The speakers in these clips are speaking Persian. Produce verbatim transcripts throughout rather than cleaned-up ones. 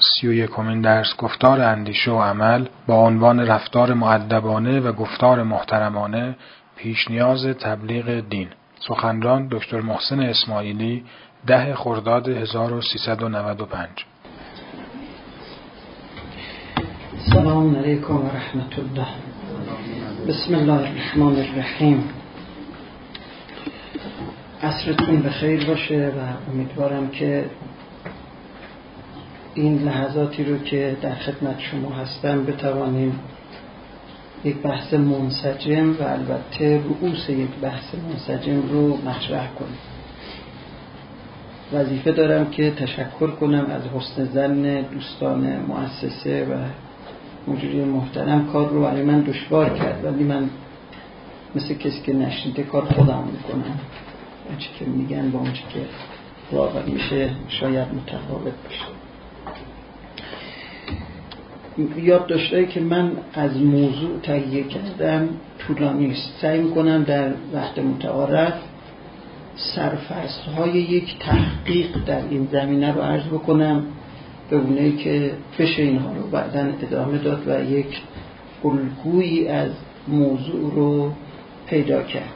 سی و یکمین درس گفتار اندیشه و عمل با عنوان رفتار مؤدبانه و گفتار محترمانه پیش نیاز تبلیغ دین. سخنران دکتر محسن اسماعیلی، ده خرداد هزار و سیصد و نود و پنج. سلام علیکم و رحمت الله. بسم الله الرحمن الرحیم. عصرتون بخیر باشه و امیدوارم که این لحظاتی رو که در خدمت شما هستم بتوانیم یک بحث منسجم و البته رؤوس یک بحث منسجم رو مطرح کنیم. وظیفه دارم که تشکر کنم از حسن ظن دوستان مؤسسه و مجری محترم. کار رو برای من دشوار کرد، ولی من مثل کسی که نشنیده کار خودم میکنم. آنچه که میگن با آنچه که واقع میشه شاید متفاوت باشه. یاد داشته که من از موضوع تهیه کردم طولانی است. سعی میکنم در وقت متعارف سرفصل‌های یک تحقیق در این زمینه رو عرض بکنم به اونایی که بشه اینها رو بعداً ادامه داد و یک الگویی از موضوع رو پیدا کرد.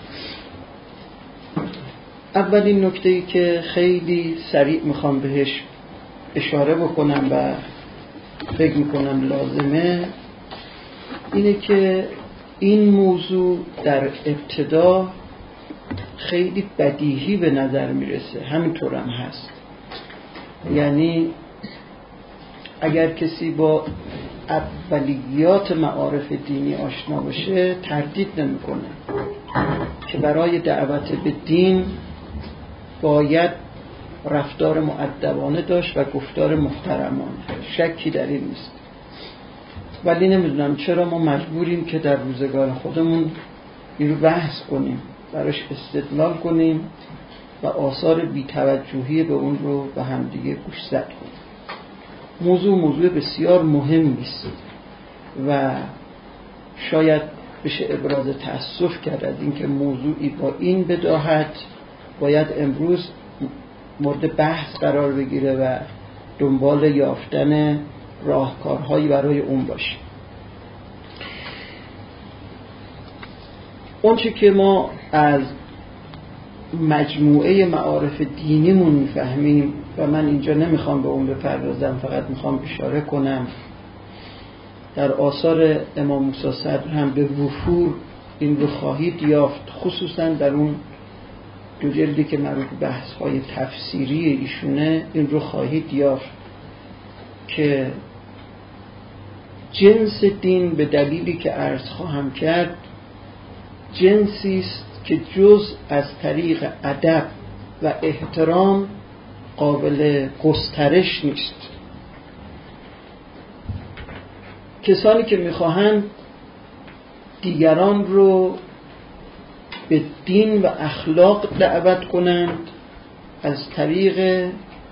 اولین نکته‌ای که خیلی سریع میخوام بهش اشاره بکنم و فکر میکنم لازمه اینه که این موضوع در ابتدا خیلی بدیهی به نظر میرسه، همینطور هم هست. یعنی اگر کسی با اولیات معارف دینی آشنا باشه تردید نمیکنه که برای دعوت به دین باید رفتار مؤدبانه داشت و گفتار محترمانه. شکی در این نیست. ولی نمیدونم چرا ما مجبوریم که در روزگار خودمون این رو بحث کنیم، براش استدلال کنیم و آثار بی‌توجهی به اون رو به همدیگه گوشزد کنیم. موضوع موضوع بسیار مهمی است و شاید بشه ابراز تأسف کرد از اینکه موضوعی با این بداهت باید امروز مورد بحث قرار بگیره و دنبال یافتن راهکارهایی برای اون باشه. اونچه که ما از مجموعه معارف دینیمون میفهمیم و من اینجا نمیخوام به اون بپردازم، فقط میخوام اشاره کنم در آثار امام موسی صدر هم به وفور این رو خواهید یافت، خصوصا در اون دو جلدی که مربوط به بحث‌های تفسیری ایشونه این رو خواهید یافت که جنس دین به دلیلی که عرض خواهم کرد جنسی است که جز از طریق ادب و احترام قابل گسترش نیست. کسانی که میخواهند دیگران رو به دین و اخلاق دعوت کنند از طریق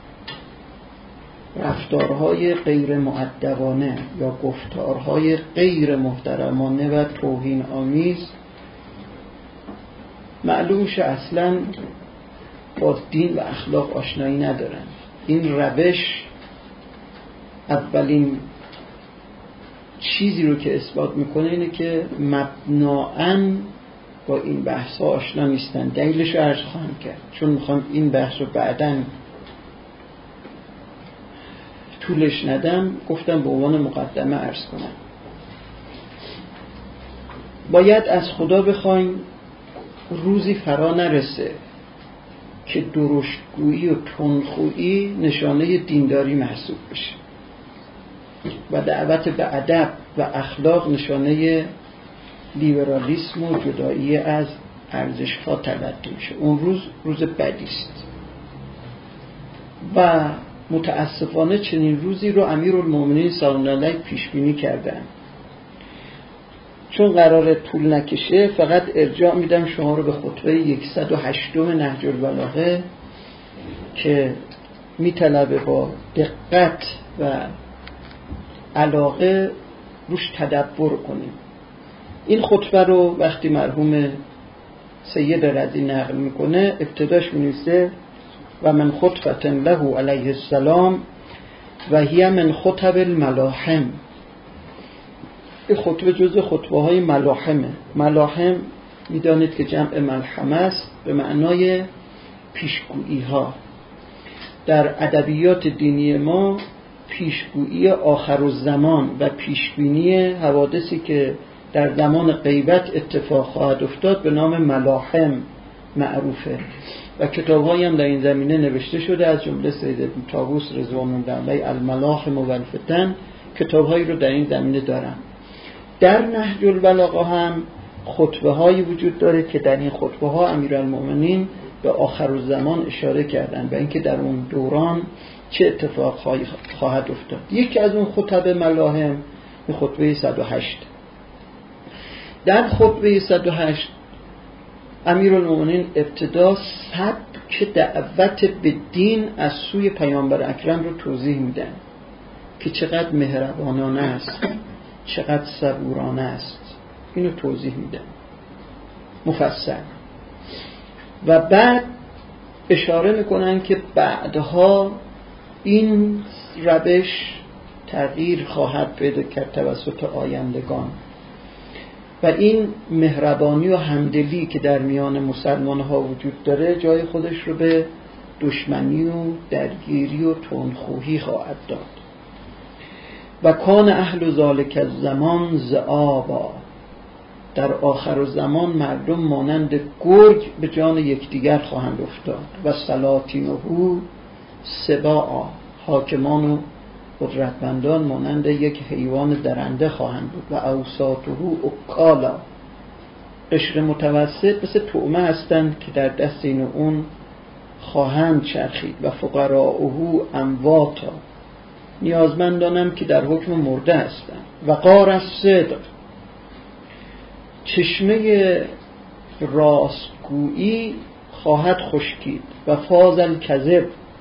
رفتارهای غیر مؤدبانه یا گفتارهای غیر محترمانه و توهین آمیز، معلوم شه اصلا با دین و اخلاق آشنایی ندارن. این روش اولین چیزی رو که اثبات میکنه اینه که مبنااً با این بحث ها آشنا نیستن. دلیلش رو عرض خواهم کرد، چون میخوام این بحث رو بعداً طولش ندم، گفتم به عنوان مقدمه عرض کنم. باید از خدا بخوایم روزی فرا نرسه که درشتگویی و تندخویی نشانه دینداری محسوب بشه و دعوت به ادب و اخلاق نشانه لیبرالیسم و جدایی از ارزش‌ها تلقی میشه. اون روز روز بدی است و متاسفانه چنین روزی رو امیرالمومنین سلام الله علیه پیش بینی کردن. چون قراره طول نکشه فقط ارجاع میدم شما رو به خطبه صد و هشت نهج البلاغه که میطلبه با دقت و علاقه روش تدبر کنیم. این خطبه رو وقتی مرحوم سید رضی نقل میکنه ابتداش می‌نویسه و من خطبة له علیه السلام و هی من خطب الملاحم. این خطبه جزء خطبه های ملاحمه. ملاحم میدانید که جمع ملحمه است، به معنای پیشگویی ها. در ادبیات دینی ما پیشگویی آخر الزمان و پیشبینی حوادثی که در زمان غیبت اتفاق خواهد افتاد به نام ملاحم معروفه و کتاب‌هایی هم در این زمینه نوشته شده، از جمله سید ابن طاووس رضوان الله علیه الملاحم و الفتن کتاب‌هایی رو در این زمینه دارن. در نهج البلاغه هم خطبه هایی وجود داره که در این خطبه ها امیرالمؤمنین به آخر الزمان اشاره کردن و اینکه در اون دوران چه اتفاق خواهد افتاد. یکی از اون خطب ملاحم به خطبه صد و هشت. در خطبه صد و هشت امیرالمؤمنین ابتدا سبک دعوت به دین از سوی پیامبر اکرم رو توضیح میدن که چقدر مهربانانه است، چقدر صبورانه است. اینو توضیح میدن مفصل و بعد اشاره میکنن که بعدها این روش تغییر خواهد پیدا کرد توسط آیندگان و این مهربانی و همدلی که در میان مسلمان ها وجود داره جای خودش رو به دشمنی و درگیری و تندخویی خواهد داد. و کان اهل ذالک الزمان ذئابا، در آخر الزمان مردم مانند گرگ به جان یکدیگر خواهند افتاد. و سلاطینه سباعا، حاکمان و قدرتمندان مانند یک حیوان درنده خواهند بود. و اوساطه اکالا، قشر متوسط مثل طعمه هستند که در دست این و اون خواهند چرخید. و فقراءه امواتا، نیازمندانم که در حکم مرده هستند. و غار الصدق، چشمه راستگویی خواهد خشکید. و فاض الکذب،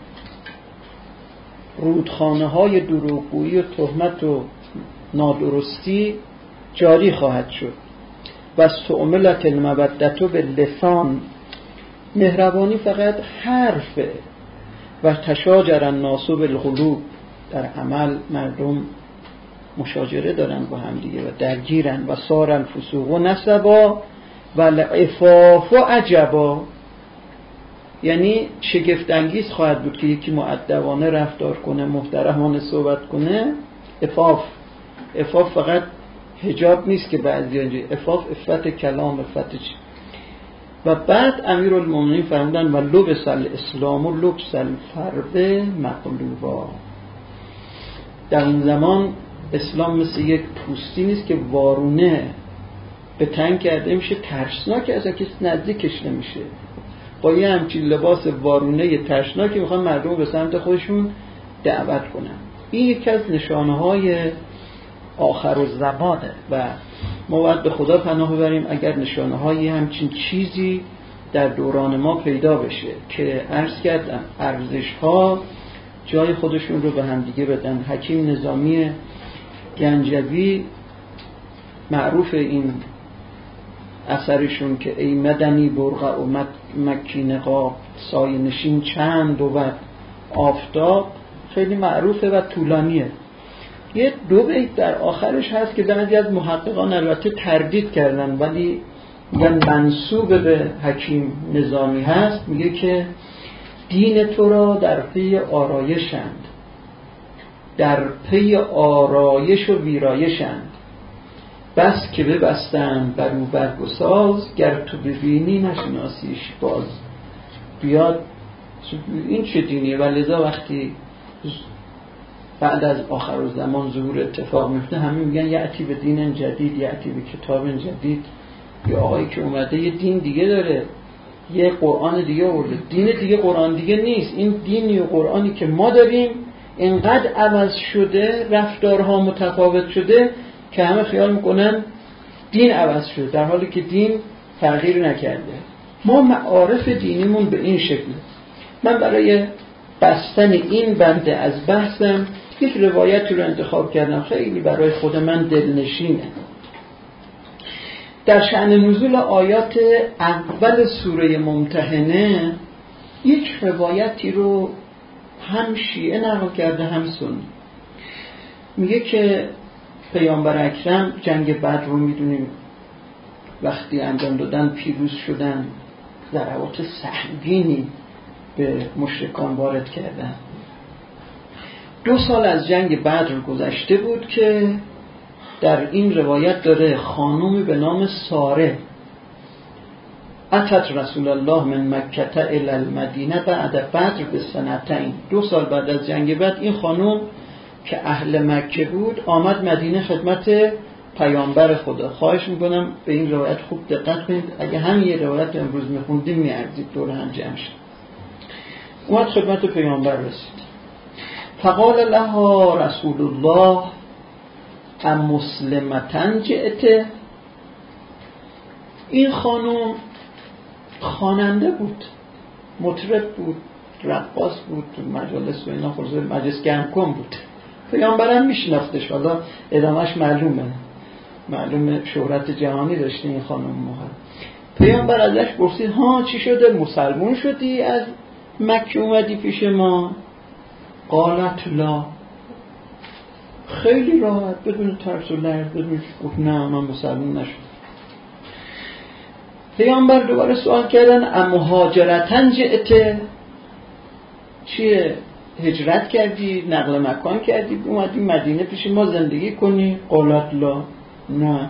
رودخانه های دروغگویی و تهمت و نادرستی جاری خواهد شد. و استعملت المودت باللسان، مهربانی فقط حرفه. و تشاجر الناس بالقلوب، در عمل مردم مشاجره دارن با هم دیگه و درگیرن. و صار الفسوق و نسبا و العفاف و عجبا، یعنی شگفت انگیز خواهد بود که یکی مؤدبانه رفتار کنه، محترمانه صحبت کنه. عفاف عفاف فقط حجاب نیست که بعضی اینجا عفاف عفت کلام، عفت چی. و بعد امیرالمومنین فرمودن و لبس الاسلام و لبس الفرد مقلوبا، در اون زمان اسلام مثل یک پوستی نیست که وارونه به تن کرده میشه، ترسناک، اصلا کسی نزدیکش نمیشه. با یه همچین لباس وارونه ترسناکی میخوان مردم به سمت خودشون دعوت کنن. این یکی از نشانه های آخر الزمانه و ما باید به خدا پناه ببریم اگر نشانه های همچین چیزی در دوران ما پیدا بشه که عرض کردم ارزش ها جای خودشون رو به هم دیگه بدن. حکیم نظامی گنجوی معروف این اثرشون که ای مدنی برقع و مکی نقاب، سایه نشین چند بود آفتاب، خیلی معروفه و طولانیه. یه دو بیت در آخرش هست که بعضی از محققان البته تردید کردن ولی میگن منسوب به حکیم نظامی هست. میگه که دین تو را در پی آرایشند، در پی آرایش و ویرایشند، بس که ببستند بر او برگ و ساز، گر تو ببینی نشناسیش باز. بیاد این چه دینیه؟ و لذا وقتی بعد از آخر الزمان ظهور اتفاق میفته همه میگن یعتی به دین جدید، یعتی به کتاب جدید. یا آقایی که اومده یه دین دیگه داره، یه قرآن دیگه آورده. دین دیگه قرآن دیگه نیست. این دینی و قرآنی که ما داریم اینقدر عوض شده، رفتارها متفاوت شده که همه خیال میکنن دین عوض شده، در حالی که دین تغییر نکرده. ما معارف دینیمون به این شکله. من برای بستن این بنده از بحثم یک روایتی رو انتخاب کردم، خیلی برای خود من دلنشینه. در شأن نزول آیات اول سوره ممتحنه یک روایتی رو هم شیعه نقل کرده هم سنی. میگه که پیامبر اکرم جنگ بدر رو میدونیم وقتی انجام دادن پیروز شدن، ضربات سهمگینی به مشرکان وارد کردن. دو سال از جنگ بدر گذشته بود که در این روایت داره خانومی به نام ساره اتت رسول الله من مکه الی المدینه بعد بدر به سنتین، دو سال بعد از جنگ بدر این خانوم که اهل مکه بود آمد مدینه خدمت پیامبر خدا. خواهش میکنم به این روایت خوب دقت کنید، اگه همین یه روایت امروز میخوندیم میارزید دور هم جمع شد. اومد خدمت پیامبر رسید. فقال لها رسول الله ام مسلمتن جئت. این خانم خواننده بود، مطرب بود، رقاص بود، تو مجالس و اینا خلاص مجلس گرم کن بود. پیامبرم میشناختش، حالا ادامهش معلومه، معلومه شهرت جهانی داشته این خانم موها. پیامبر ازش پرسید ها چی شده، مسلمون شدی از مکه اومدی پیش ما؟ قالت لا، خیلی راحت بدون ترس و لرز بدون گفت نه من مسلمون نشدم. پیامبر دوباره سوال کردن ام مهاجرتن جئت، چیه هجرت کردی، نقل مکان کردی اومدی مدینه پیش ما زندگی کنی؟ قالت لا، نه.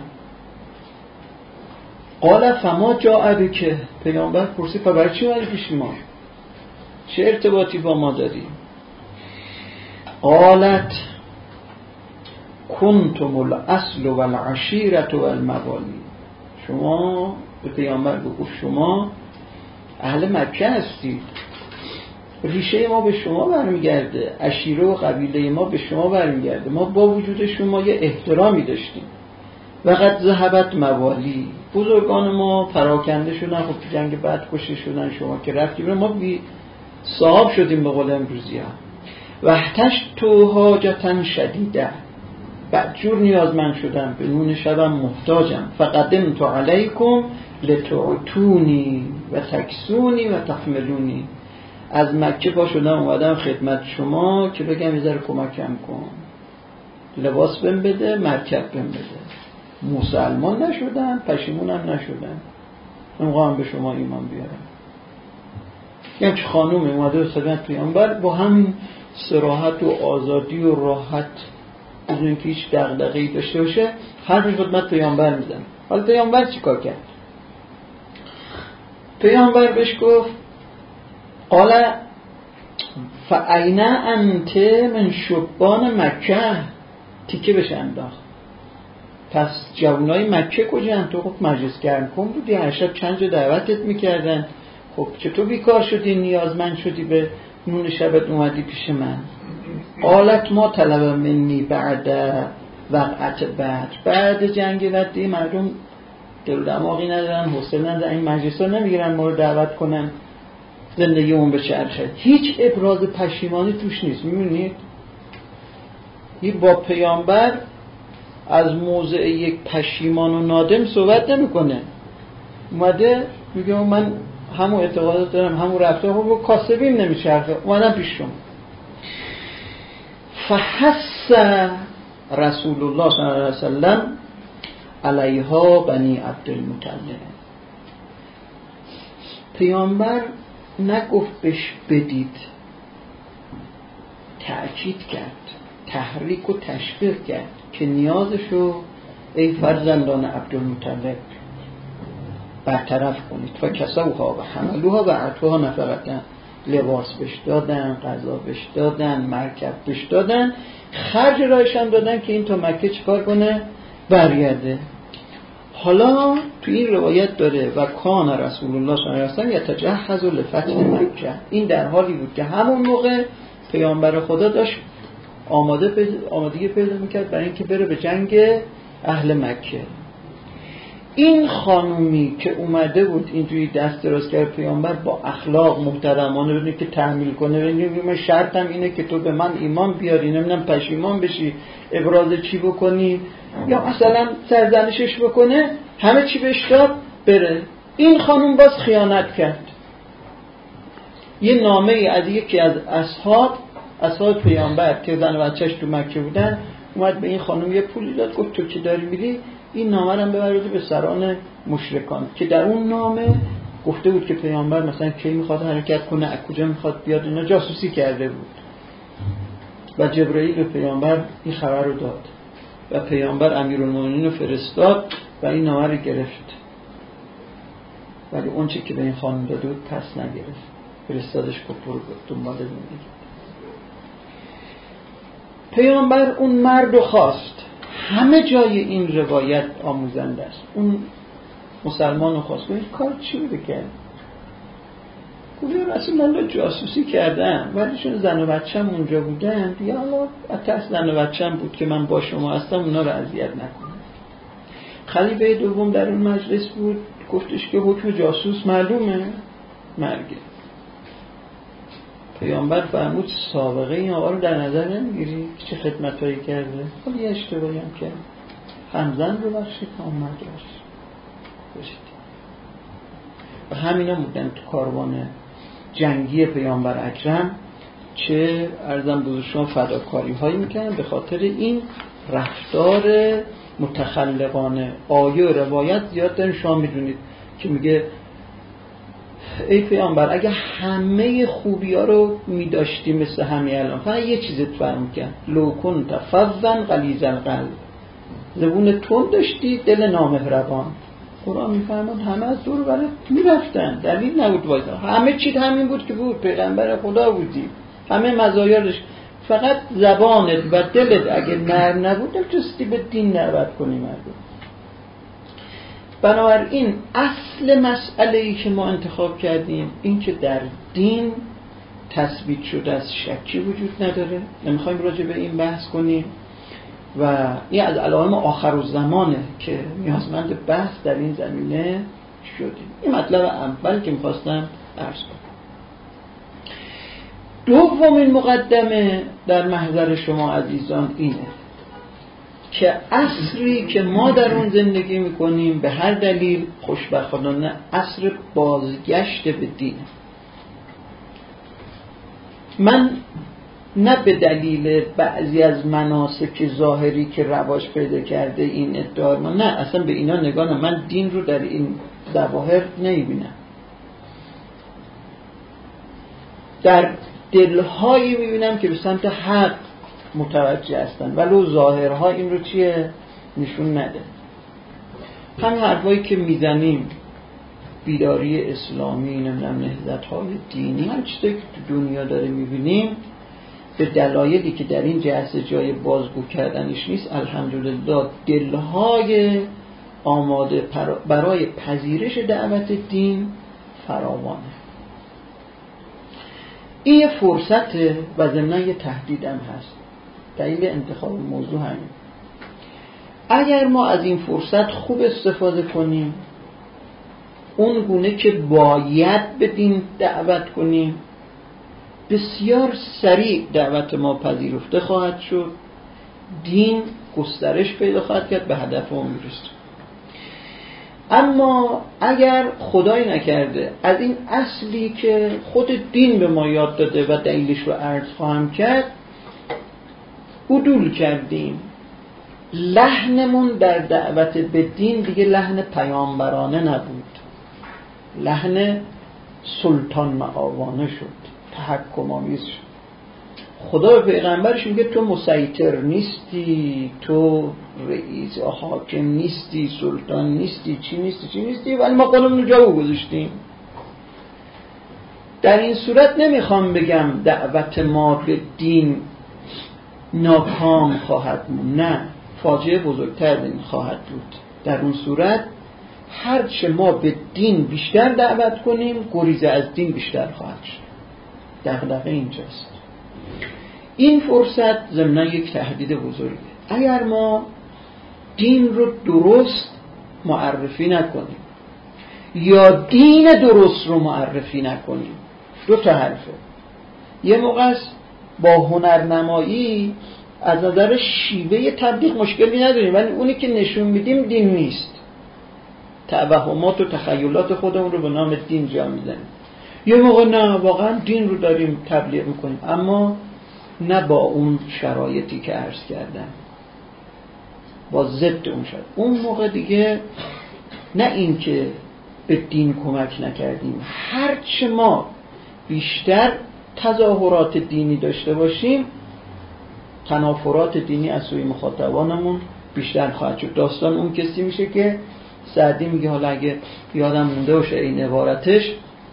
قال فما جاء بک، پیامبر پرسید برای چی اومدی پیش ما، چه ارتباطی با ما داری؟ قالت کنتم الاصل والعشیرة والموالی، شما به پیامبر گفت شما اهل مکه هستید، ریشه ما به شما برمیگرده، عشیره و قبیله ما به شما برمیگرده، ما با وجود شما یه احترامی داشتیم. وقت ذهبت موالی، بزرگان ما پراکنده شدن، خب تو جنگ بعد کشته شدن، شما که رفتیم ما بی صاحب شدیم به قول امروزی ها. وحتش تو حاجتن شدیده، بدجور نیازمند شدم، به نون شبم محتاجم. فقدم تو علیکم لتعتونی و تکسونی و تحملونی، از مکه پا شدم اومدم خدمت شما که بگم یه ذره کمکم کن، لباس بهم بده، مرکب بهم بده. مسلمان نشدم، پشیمونم نشدم، میخوام به شما ایمان بیارم. یه چه خانوم اومده به خدمت پیامبر با همین صراحت و آزادی و راحت، بدون که هیچ دغدغه‌ای داشته باشه، حرف خدمت پیامبر میزنه. حالا پیامبر چیکار کرد؟ پیامبر بهش گفت قال فأین انت من شبان مکه، تیکه بشه انداخت. پس جوانای مکه کجان؟ تو خب مجلس گرم کن بودی، هر شب چند جا دعوتت میکردن، خب چطور بیکار شدی، نیازمند شدی به نون شبت اومدی پیش من؟ قالت ما طلب منی بعد وقعت بعد، بعد جنگ بدر مردم دل دماغی ندارن، حوصله ندارن، این مجلس ها نمیگیرن ما رو دعوت کنن زندگی اون به چرخه. هیچ ابراز پشیمانی توش نیست. میبینید این با پیامبر از موضع یک پشیمان و نادم صحبت نمیکنه، اومده میگه من همون اعتقادات دارم، همون رفتار، با کاسبیم نمیچرخه، اومدم پیش شما. فحس رسول الله صلی الله علیه وسلم علیها بنی عبدالمطلب، پیامبر نگفت بهش بدید، تأکید کرد، تحریک و تشویق کرد که نیازشو ای فرزندان عبدالمطلب برطرف کنید. و کسوها و حملوها و عطوها نفقتن، لباس بش دادن، غذا بش دادن، مرکب بش دادن، خرج راهش هم دادن که این تا مکه چیکار کنه، برگرده. حالا تو این روایت داره و کان رسول الله صلی الله علیه و سلم یتجهز لفتح مکه، این در حالی بود که همون موقع پیامبر خدا داشت آماده پیدا آمادگی پیدا میکرد برای اینکه بره به جنگ اهل مکه. این خانومی که اومده بود اینجوری دست دراز کرد پیامبر با اخلاق محترمانه بدونه که تحمیل کنه، ببینید من شرطم اینه که تو به من ایمان بیاری، نمیدونم پشیمان بشی، ابراز چی بکنی یا مثلا سرزنشش بکنه، همه چی بهش داد بره. این خانوم باز خیانت کرد. یه نامه ای از یکی از اصحاب اصحاب پیامبر که زن و بچه‌اش تو مکه بودن اومد به این خانم یه پولی داد، گفت تو که داری میری این نامه رو ببرید به سران مشرکان، که در اون نامه گفته بود که پیامبر مثلا کی میخواد حرکت کنه، از کجا میخواد بیاد، اینا جاسوسی کرده بود. و جبرئیل به پیامبر این خبر رو داد و پیامبر امیرالمومنین رو فرستاد و این نامه رو گرفت، ولی اون چی که به این خانم داده بود پس نگرفت، فرستادش که برو دنبال زندگی. پیامبر اون مرد رو خواست. همه جای این روایت آموزنده است. اون مسلمان رو خواست. این کار چی بوده کرد؟ گویا رسول الله جاسوسی کردم ولی چون زن و بچه‌م اونجا بودن یا الله اتاس زن و بچه‌م بود که من با شما هستم اونا رو اذیت نکنم. خلیفه دوم در اون مجلس بود، گفتش که حکم جاسوس معلومه، مرگه. پیامبر فرمود سابقه این آقا رو در نظر نمیگیری چه خدمتایی کرده؟ ولی یه اشتباهی هم کرد، همزن رو بخشید تا مرد بخشید. و همینا بودن تو کاروان جنگی پیامبر اکرم چه ارزم بزرگ شما فداکاری هایی میکنن به خاطر این رفتار متخلقانه. آیه و روایت زیاد دارین شما میدونید که میگه ای پیامبر اگه همه خوبی ها رو میداشتی مثل همین الان، فقط یه چیزت فرم کن، لو کنت فظا غلیظ القلب، زبون تند داشتی دل نامهربان. قرآن میفرماد همه از دور برای میرفتن، دلیل نبود وایسا، همه چیز همین بود که بود، پیغمبر خدا بودی، همه مزایا داشت، فقط زبانت و دلت اگه نرم نبود نمی‌تونستی به دین دعوت کنی مردم. بنابراین اصل مسئله‌ای که ما انتخاب کردیم این که در دین تثبیت شده از شکی وجود نداره. نمیخوایم راجع به این بحث کنیم و این از علائم آخرالزمانه که نیازمند بحث در این زمینه شدیم. این مطلب اول که میخواستم عرض کنم. دومین مقدمه در محضر شما عزیزان اینه که عصری که ما در اون زندگی میکنیم به هر دلیل خوشبختانه عصر بازگشت به دین. من نه به دلیل بعضی از مناسک ظاهری که رواج پیدا کرده این ادعا، من نه اصلا به اینا نگاه نم. من دین رو در این ظواهر نمیبینم، در دلهایی میبینم که به سمت حق متوجه هستن ولو ظاهرها این رو چیه نشون نده. هم حرفایی که میزنیم بیداری اسلامی، نمیدونم نهضت‌های دینی، هم چیزایی که تو دنیا داره میبینیم به دلایلی که در این جلسه جای بازگو کردنش نیست الحمدلله دلهای آماده برای پذیرش دعوت دین فراوانه. این یه فرصته و ضمن یه تهدیدم هست. دلیل انتخاب موضوع همین. اگر ما از این فرصت خوب استفاده کنیم، اون گونه که باید به دین دعوت کنیم، بسیار سریع دعوت ما پذیرفته خواهد شد، دین گسترش پیدا خواهد کرد، به هدف ما میرسه. اما اگر خدای نکرده از این اصلی که خود دین به ما یاد داده و دلیلش رو عرض خواهم کرد عدول کردیم، لحنمون در دعوت به دین دیگه لحن پیامبرانه نبود، لحن سلطان معاوانه شد، تحکم آمیز شد. خدا به پیغمبرش میگه تو مسیطر نیستی، تو رئیس و حاکم نیستی، سلطان نیستی، چی نیستی چی نیستی، ولی ما خودمون رو جا گذاشتیم. در این صورت نمیخوام بگم دعوت ما به دین ناکام خواهد بود، نه، فاجعه بزرگتر دین خواهد بود. در اون صورت هرچه ما به دین بیشتر دعوت کنیم گریزه از دین بیشتر خواهد شد. دغدغه اینجاست. این فرصت ضمن یک تهدید بزرگه. اگر ما دین رو درست معرفی نکنیم یا دین درست رو معرفی نکنیم، دو تا حرفه. یه موقع است با هنرنمایی از نظر شیوه تبلیغ مشکلی نداریم، ولی اونی که نشون میدیم دین نیست، توهمات و تخیلات خودمون رو به نام دین جا میزنیم. یه موقع نه، واقعا دین رو داریم تبلیغ میکنیم اما نه با اون شرایطی که عرض کردم. با ضد اون شد. اون موقع دیگه نه این که به دین کمک نکردیم، هرچه ما بیشتر تظاهرات دینی داشته باشیم تنافرات دینی از سوی مخاطبانمون بیشتر خواهد شد. داستان اون کسی میشه که سعدی میگه، حالا اگه یادم مونده باشه این عبارتش،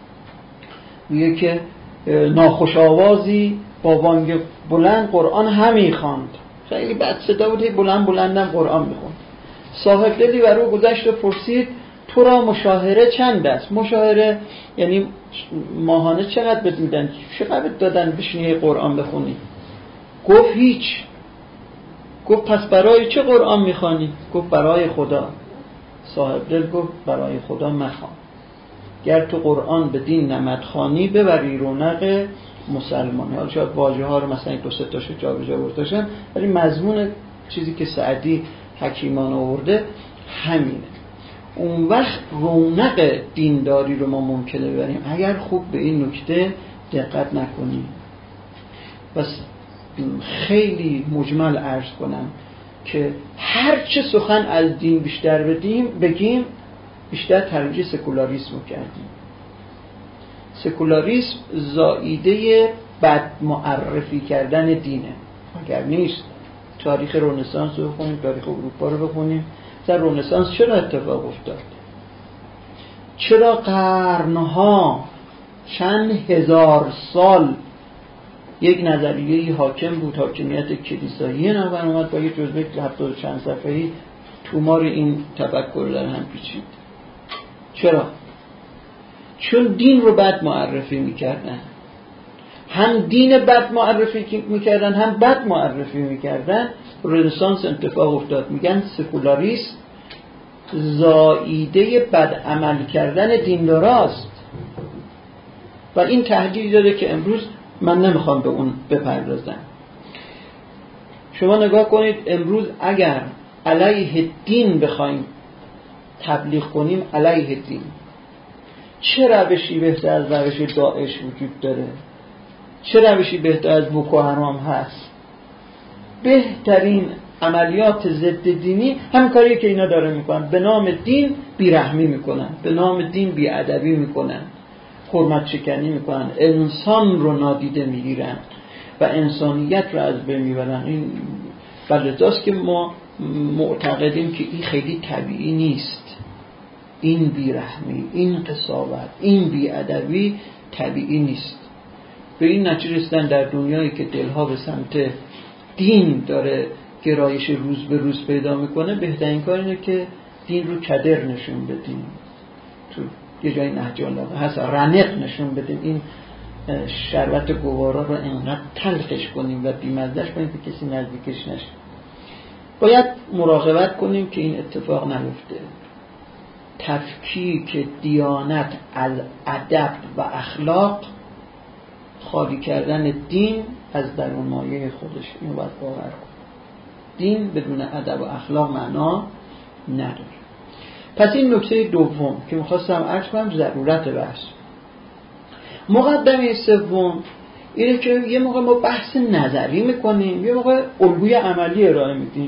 میگه که ناخوش آوازی با بانگ بلند قرآن همی خواند. خیلی بد صدا بود، بلند بلندم قرآن میخوند. صاحب دلی بر او گذشت و پرسید تو را مشاهره چند است؟ مشاهره یعنی ماهانه چقدر بهت میدن؟ چقدر دادن بشینی قرآن بخونی؟ گفت هیچ. گفت پس برای چه قرآن میخوانی؟ گفت برای خدا. صاحب دل گفت برای خدا مخوان، گر تو قرآن به دین نمدخوانی ببری رونق مسلمانی. حالا شاید واژه ها رو مثلا دو سه تاشو جا به جا برداشتن، ولی مضمون چیزی که سعدی حکیمان آورده همینه. اون وقت رونق دینداری رو ما ممکنه ببریم اگر خوب به این نکته دقت نکنیم. بس خیلی مجمل عرض کنم که هر چه سخن از دین بیشتر بدیم بگیم بیشتر ترویج سکولاریسم رو کردیم. سکولاریسم زائیده بد معرفی کردن دینه. اگر نیست تاریخ رنسانس رو بخونیم، تاریخ اروپا رو بخونیم. در رنسانس چرا اتفاق افتاد؟ چرا قرنها چند هزار سال یک نظریه حاکم بود، حاکمیت کلیسایی، یه نفر اومد با یک جزوه هفتاد و چند صفحه‌ای تومار این تفکر در هم پیچید؟ چرا؟ چون دین رو بد معرفی میکردن. هم دین بد معرفی میکردن هم بد معرفی میکردن. رنسانس اتفاق افتاد. میگن سکولاریسم زائیده بد عمل کردن دینداراست و این تهدید داده که امروز من نمیخوام به اون بپردازم. شما نگاه کنید امروز اگر علیه دین بخوایم تبلیغ کنیم، علیه دین، چه روشی بهتر از روش داعش وجود داره؟ چه روشی بهتر از بوکو حرام هست؟ بهترین عملیات ضد دینی هم کاری که اینا داره میکنن. به نام دین بیرحمی میکنن، به نام دین بیادبی میکنن، حرمت شکنی میکنن، انسان رو نادیده میگیرن و انسانیت رو از بین میبرن. این بلداست که ما معتقدیم که این خیلی طبیعی نیست. این بیرحمی، این قساوت، این بیادبی طبیعی نیست. به این نتیجه رسیدن در دنیایی که دلها به سمت دین داره گرایش روز به روز پیدا میکنه، بهترین کار اینه که دین رو کدر نشون بدیم. تو یه جای نهج البلاغه هست رنق نشون بدیم، این شربت گوارا رو انقدر تلخش کنیم و بیمزدش کنیم که کسی نزدیکش نشه. باید مراقبت کنیم که این اتفاق نیفته. تفکیک دیانت از ادب و اخلاق، خالی کردن دین از درون مایه خودش، اینو باید باور کنیم. دین بدون ادب و اخلاق معنا نداره. پس این نکته دوم که میخواستم عرض کنم ضرورت بحث. مقدمه سوم اینه که یه موقع ما بحث نظری میکنیم، یه موقع الگوی عملی ارائه میدیم.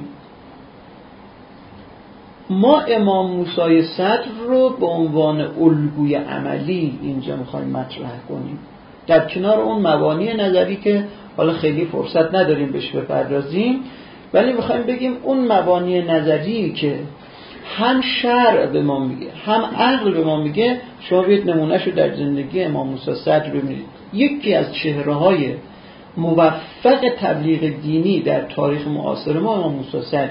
ما امام موسی صدر رو به عنوان الگوی عملی اینجا میخوایم مطرح کنیم، در کنار اون مبانی نظری که حالا خیلی فرصت نداریم بهش بپردازیم، ولی میخوایم بگیم اون مبانی نظری که هم شرع به ما میگه هم عقل به ما میگه. شما بیاید نمونهشو در زندگی امام موسی صدر ببینید. یکی از چهره‌های موفق تبلیغ دینی در تاریخ معاصر ما امام موسی صدره.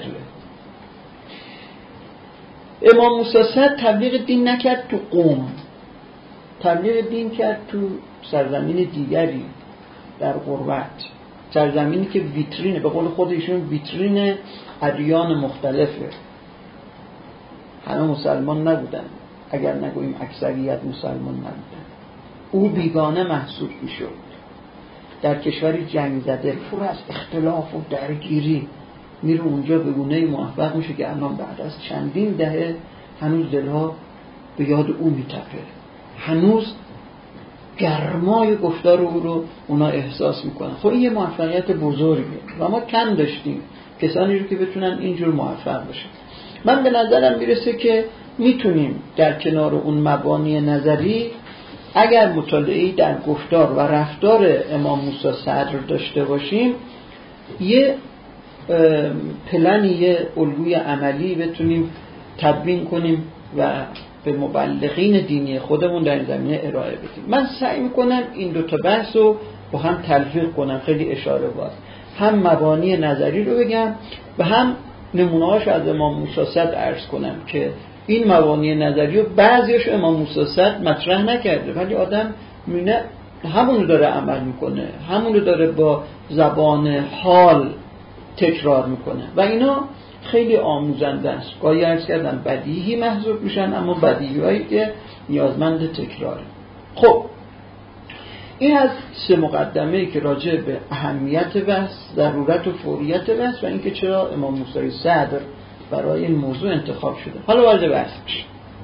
امام موسی صدر تبلیغ دین نکرد تو قوم، تبلیغ دین کرد تو سرزمین دیگری در غربت، سرزمینی که ویترینه، به قول خودشون ویترین ادیان مختلفه. همه مسلمان نبودن، اگر نگوییم اکثریت مسلمان نبودن. او بیگانه محسوب میشد در کشوری جنگ زده پر از اختلاف و درگیری. میره اونجا به گونه‌ای موفق میشه که الان بعد از چندین دهه هنوز دلها به یاد او میتپه، هنوز گرمای گفتار او رو اونا احساس میکنن. خب این یه موفقیت بزرگه و ما کم داشتیم کسانی رو که بتونن اینجور موفق بشن. من به نظرم میرسه که میتونیم در کنار اون مبانی نظری اگر مطالعه‌ای در گفتار و رفتار امام موسی صدر داشته باشیم، یه پلنی، یه الگوی عملی بتونیم تدوین کنیم و به مبلغین دینی خودمون در این زمینه ارائه بدیم. من سعی میکنم این دو تا بحث رو با هم تلفیق کنم، خیلی اشاره باز، هم مبانی نظری رو بگم و هم نمونه‌هاش از امام موسی صدر عرض کنم که این مبانی نظری رو بعضیش امام موسی صدر مطرح نکرده ولی آدم میونه همونو داره عمل میکنه، همونو داره با زبان حال تکرار میکنه و اینا خیلی آموزنده است. گاهی عرض کردم بدیهی محسوب میشن، اما بدیهی‌هایی که نیازمند تکراره. خب این از سه مقدمه‌ای که راجع به اهمیت بحث، ضرورت و فوریت بحث و اینکه چرا امام موسی صدر برای این موضوع انتخاب شده. حالا وارد بحث بشیم.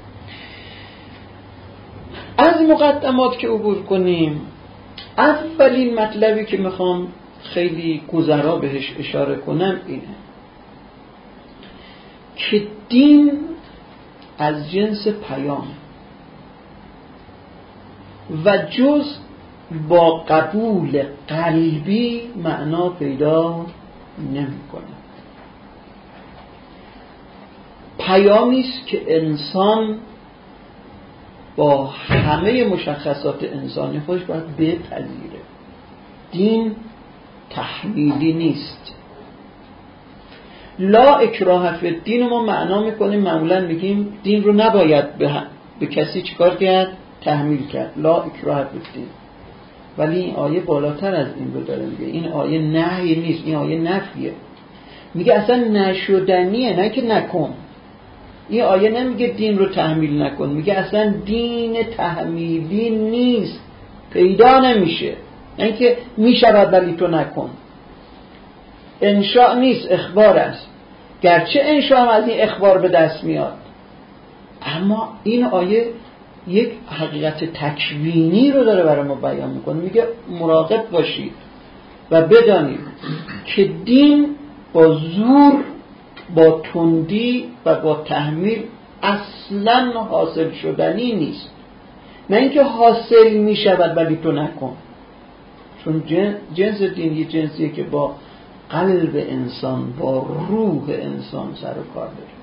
از مقدمات که عبور کنیم، اولین مطلبی که میخوام خیلی گذرا بهش اشاره کنم اینه که دین از جنس پیام و جز با قبول قلبی معنا پیدا نمی‌کنه. پیامی است که انسان با همه مشخصات انسانی خودش باید بپذیره. دین تحمیلی نیست. لا اکراه فی الدین ما معنا میکنیم، معمولا میگیم دین رو نباید به, به کسی چیکار کرد؟ تحمیل کرد. لا اکراه فی الدین. ولی این آیه بالاتر از این رو داره میگه. این آیه نهی نیست، این آیه نفیه. میگه اصلا نشدنیه، نه که نکن. این آیه نمیگه دین رو تحمیل نکن، میگه اصلا دین تحمیلی نیست، پیدا نمیشه. نه اینکه میشود ولی تو نکن. انشاء نیست، اخبار است. گرچه انشاء از این اخبار به دست میاد، اما این آیه یک حقیقت تکوینی رو داره برای ما بیان میکنه. میگه مراقب باشید و بدانید که دین با زور، با تندی و با تحمیل اصلا حاصل شدنی نیست. نه اینکه حاصل میشود ولی تو نکن. چون جنس دین یه جنسیه که با قلب انسان، با روح انسان سر و کار داره.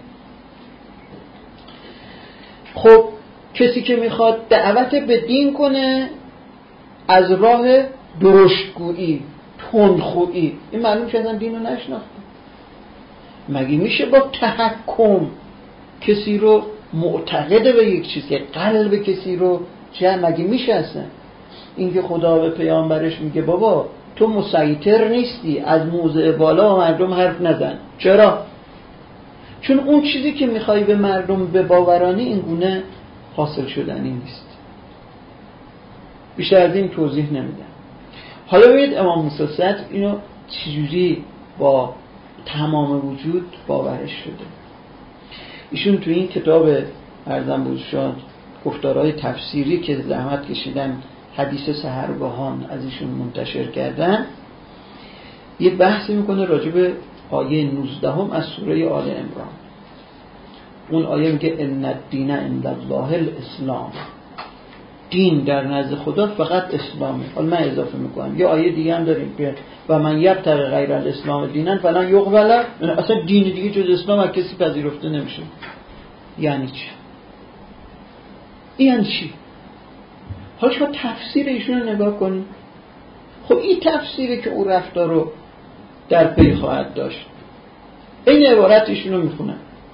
خب کسی که میخواد دعوت به دین کنه از راه درشتگویی، تندخویی، این معلوم شدن دین رو نشناخته. مگه میشه با تحکم کسی رو معتقد به یک چیز، که قلب کسی رو چه؟ مگه میشه اصلا؟ اینکه خدا به پیامبرش میگه بابا تو مسیطر نیستی، از موضع بالا و مردم حرف نزن. چرا؟ چون اون چیزی که میخوای به مردم بباورانی این گونه حاصل شدنی نیست. بیشتر از این توضیح نمیدم. حالا ببینید امام موسی صدر اینو چجوری با تمام وجود باورش شده. ایشون تو این کتاب ارزم بزرگشاد گفتارهای تفسیری که زحمت کشیدن حدیث سحرگاهان از ایشون منتشر کردن، یه بحثی میکنه راجع به آیه نوزده هم از سوره آل عمران. اون آیه میگه ان الدین عند الله الاسلام، دین در نزد خدا فقط اسلامه. حالا من اضافه میکنم یه آیه دیگه هم داریم که و من یبتغی غیر الاسلام دینا فلن یقبل، اصلا دین دیگه جز اسلام از کسی پذیرفته نمیشه. یعنی چی؟ یعنی چی؟ حالا شما تفسیر ایشون رو نگاه کنید. خب این تفسیری که او رفتار رو در پی خواهد داشت. این عبارت ایشون رو میخونم.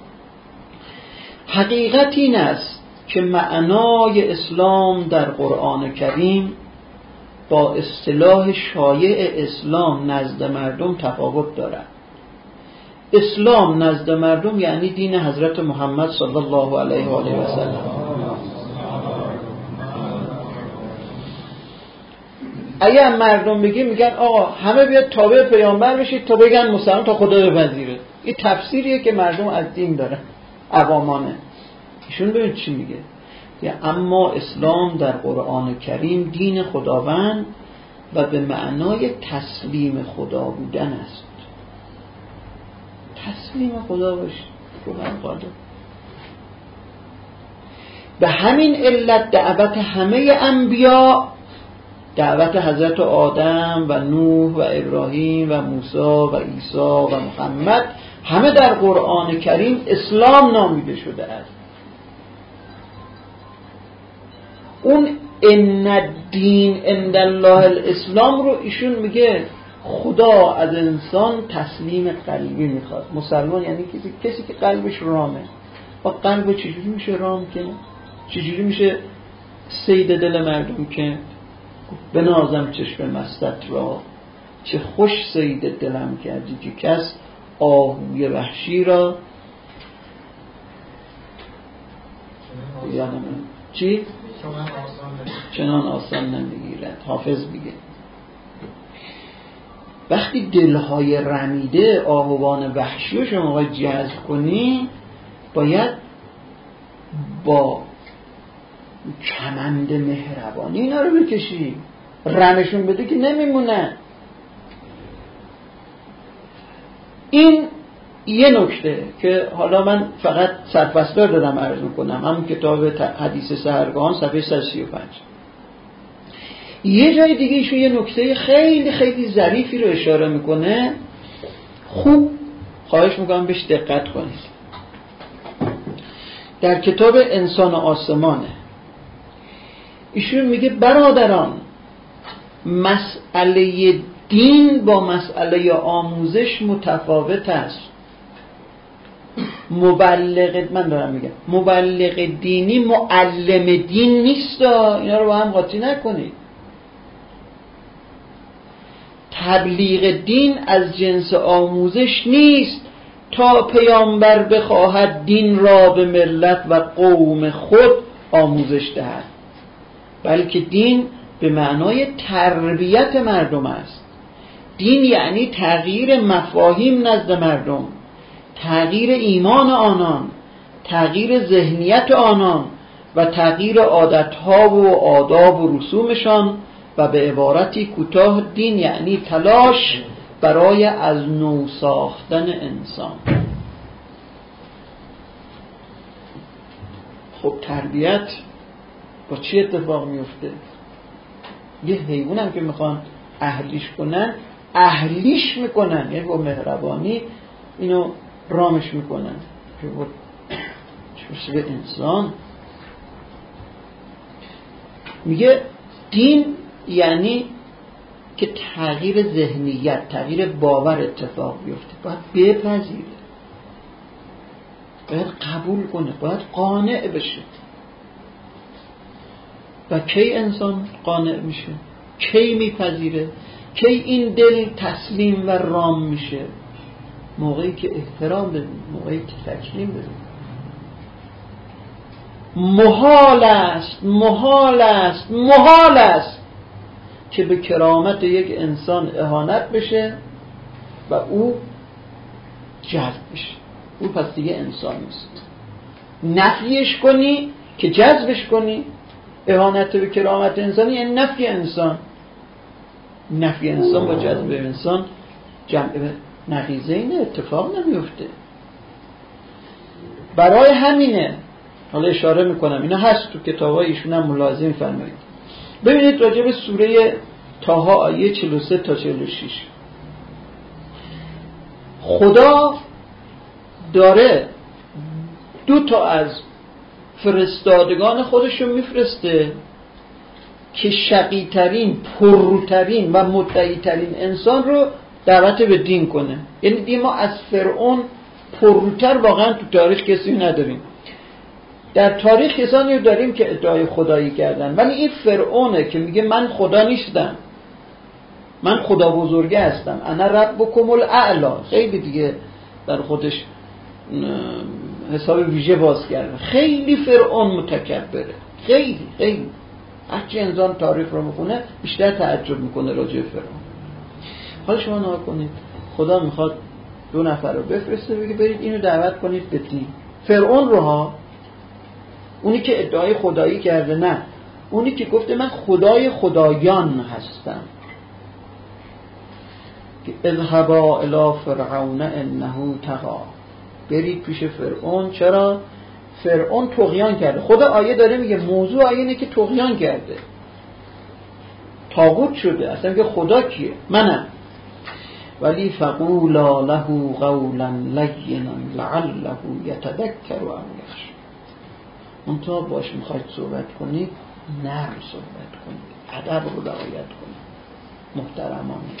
حقیقت این است که معنای اسلام در قرآن کریم با اصطلاح شایع اسلام نزد مردم تفاوت دارد. اسلام نزد مردم یعنی دین حضرت محمد صلی الله علیه و آله و سلم. اگه مردم بگیم میگن آقا همه بیاد تابع پیامبر بشید تا بگن مسلمان تا خدا بپذیره. این تفسیریه که مردم از دین دارن، عوامانه. ایشون ببین چی میگه. اما اسلام در قرآن کریم دین خداوند و به معنای تسلیم خدا بودن است. تسلیم خدا باشی رو من قادر. به همین علت دعوت همه انبیا، دعوت حضرت آدم و نوح و ابراهیم و موسی و عیسی و محمد همه در قرآن کریم اسلام نامیده شده است. اون ان الدین عند الله الاسلام رو ایشون میگه خدا از انسان تسلیم قلبی میخواد. مسلمان یعنی کسی, کسی که قلبش رامه. و قلب چجوری میشه رام که؟ چجوری میشه سید دل مردم که؟ بنازم چشم مستت را، چه خوش سید دلم کردی که کس آهوی وحشی را یادم چی؟ چنان آسان نمیگیرد. حافظ میگه وقتی دلهای رمیده آهوان وحشی رو شما جذب کنی، باید با کمند مهربانی اینا رو بکشی، رمشون بده که نمیمونه. این یه نکته که حالا من فقط سرفصل‌وار دارم عرض می‌کنم، همون کتاب حدیث سحرگاهان صفحه صد و سی و پنج. یه جای دیگه ایشون یه نکته خیلی خیلی ظریفی رو اشاره میکنه، خوب خواهش میکنم بهش دقت کنید. در کتاب انسان آسمانه ایشون میگه برادران، مسئله دین با مسئله آموزش متفاوت است. مبلغ من دارم میگم مبلغ دینی معلم دین نیست، اینا رو با هم قاطی نکنید. تبلیغ دین از جنس آموزش نیست تا پیامبر بخواهد دین را به ملت و قوم خود آموزش دهد، بلکه دین به معنای تربیت مردم است. دین یعنی تغییر مفاهیم نزد مردم، تغییر ایمان آنان، تغییر ذهنیت آنان و تغییر عادتها و آداب و رسومشان. و به عبارتی کوتاه دین یعنی تلاش برای از نو ساختن انسان. خب تربیت با چی اتفاق میفته؟ یه حیوان هم که میخوان اهلیش کنن اهلیش میکنن، یعنی با مهربانی اینو رامش میکنن که با چوش به انسان. میگه دین یعنی که تغییر ذهنیت، تغییر باور اتفاق بیفته، باید بپذیره، باید قبول کنه، باید قانع بشه. و کی انسان قانع میشه؟ کی میپذیره؟ کی این دل تسلیم و رام میشه؟ موقعی که احترام بده، موقعی که تکریم بده. محال است محال است محال است که به کرامت یک انسان اهانت بشه و او جذب بشه. او پس دیگه انسان نیست. نفیش کنی که جذبش کنی. اهانت به کرامت انسانی یعنی نفی انسان. نفی انسان با جذب انسان جمع نقیضه اینه، اتفاق نمیفته. برای همینه حالا اشاره میکنم اینا هست تو کتابای ایشون هم ملاحظه می‌فرمایید. ببینید راجع به سوره طه آیه چهل و سه تا چهل و شش خدا داره دو تا از فرستادگان خودشو میفرسته که شقی‌ترین، پرروترین و مدعی‌ترین انسان رو دعوت به دین کنه. یعنی دیم ما از فرعون پرروتر واقعا تو تاریخ کسی نداریم. در تاریخ کسانی رو داریم که ادعای خدایی کردن، ولی این فرعونه که میگه من خدا نیستم، من خدا بزرگه هستم، انا ربکم الاعلی. خیلی دیگه در خودش حساب ویژه باز کرده. خیلی فرعون متکبره، خیلی خیلی هرچی انسان تاریخ رو میخونه بیشتر تعجب میکنه راجع به فرعون. حالا شما نگاه کنید، خدا میخواد دو نفر رو بفرسته بگه برید اینو دعوت کنید به دین. فرعون رو ها، اونی که ادعای خدایی کرده، نه، اونی که گفته من خدای خدایان هستم. که اذهبا الی فرعون انه طغی، برید پیش فرعون. چرا؟ فرعون طغیان کرده. خود آیه داره میگه، موضوع آیه اینه که طغیان کرده، طاغوت شده. اصلا میگه خدا کیه؟ منم. ولی فقولا له قولا لینا لعله یتذکر او یخشی. اون تا باش میخواید صحبت کنید نرم صحبت کنید، ادب رو رعایت کنید، محترمانه.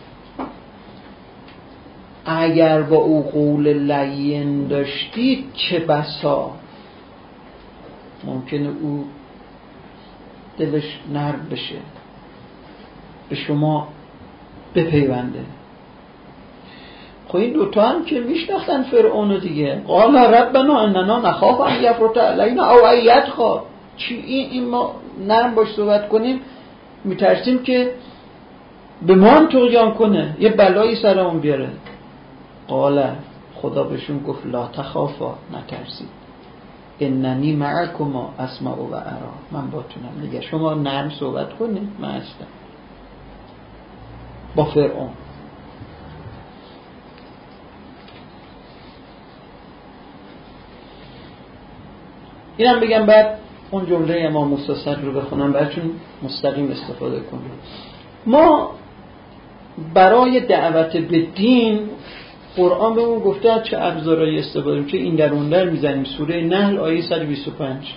اگر با او قول لین داشتید چه بسا ممکنه او دلش نرم بشه، به شما بپیونده. خب این دوتا هم که میشناختن فرعون دیگه. قال ربنا اننا نخاف ان یفرط علینا او ان یطغی. چی این این ما نرم باش صحبت کنیم، میترسیم که به ما هم طغیان کنه، یه بلایی سرمون بیاره. قال، خدا بهشون گفت لا تخافا، نترسید، اننی معکما اسمع و ارا، من باتونم. دیگه شما نرم صحبت کنید، من هستم. با فرعون اینم بگم، بعد اون جمله امام موسی صدر رو بخونم براتون مستقیم استفاده کنیم. ما برای دعوت به دین قرآن به اون گفته از چه ابزارهایی استفاده کنیم، چه این در اون در میزنیم. سوره نحل آیه صد و بیست و پنج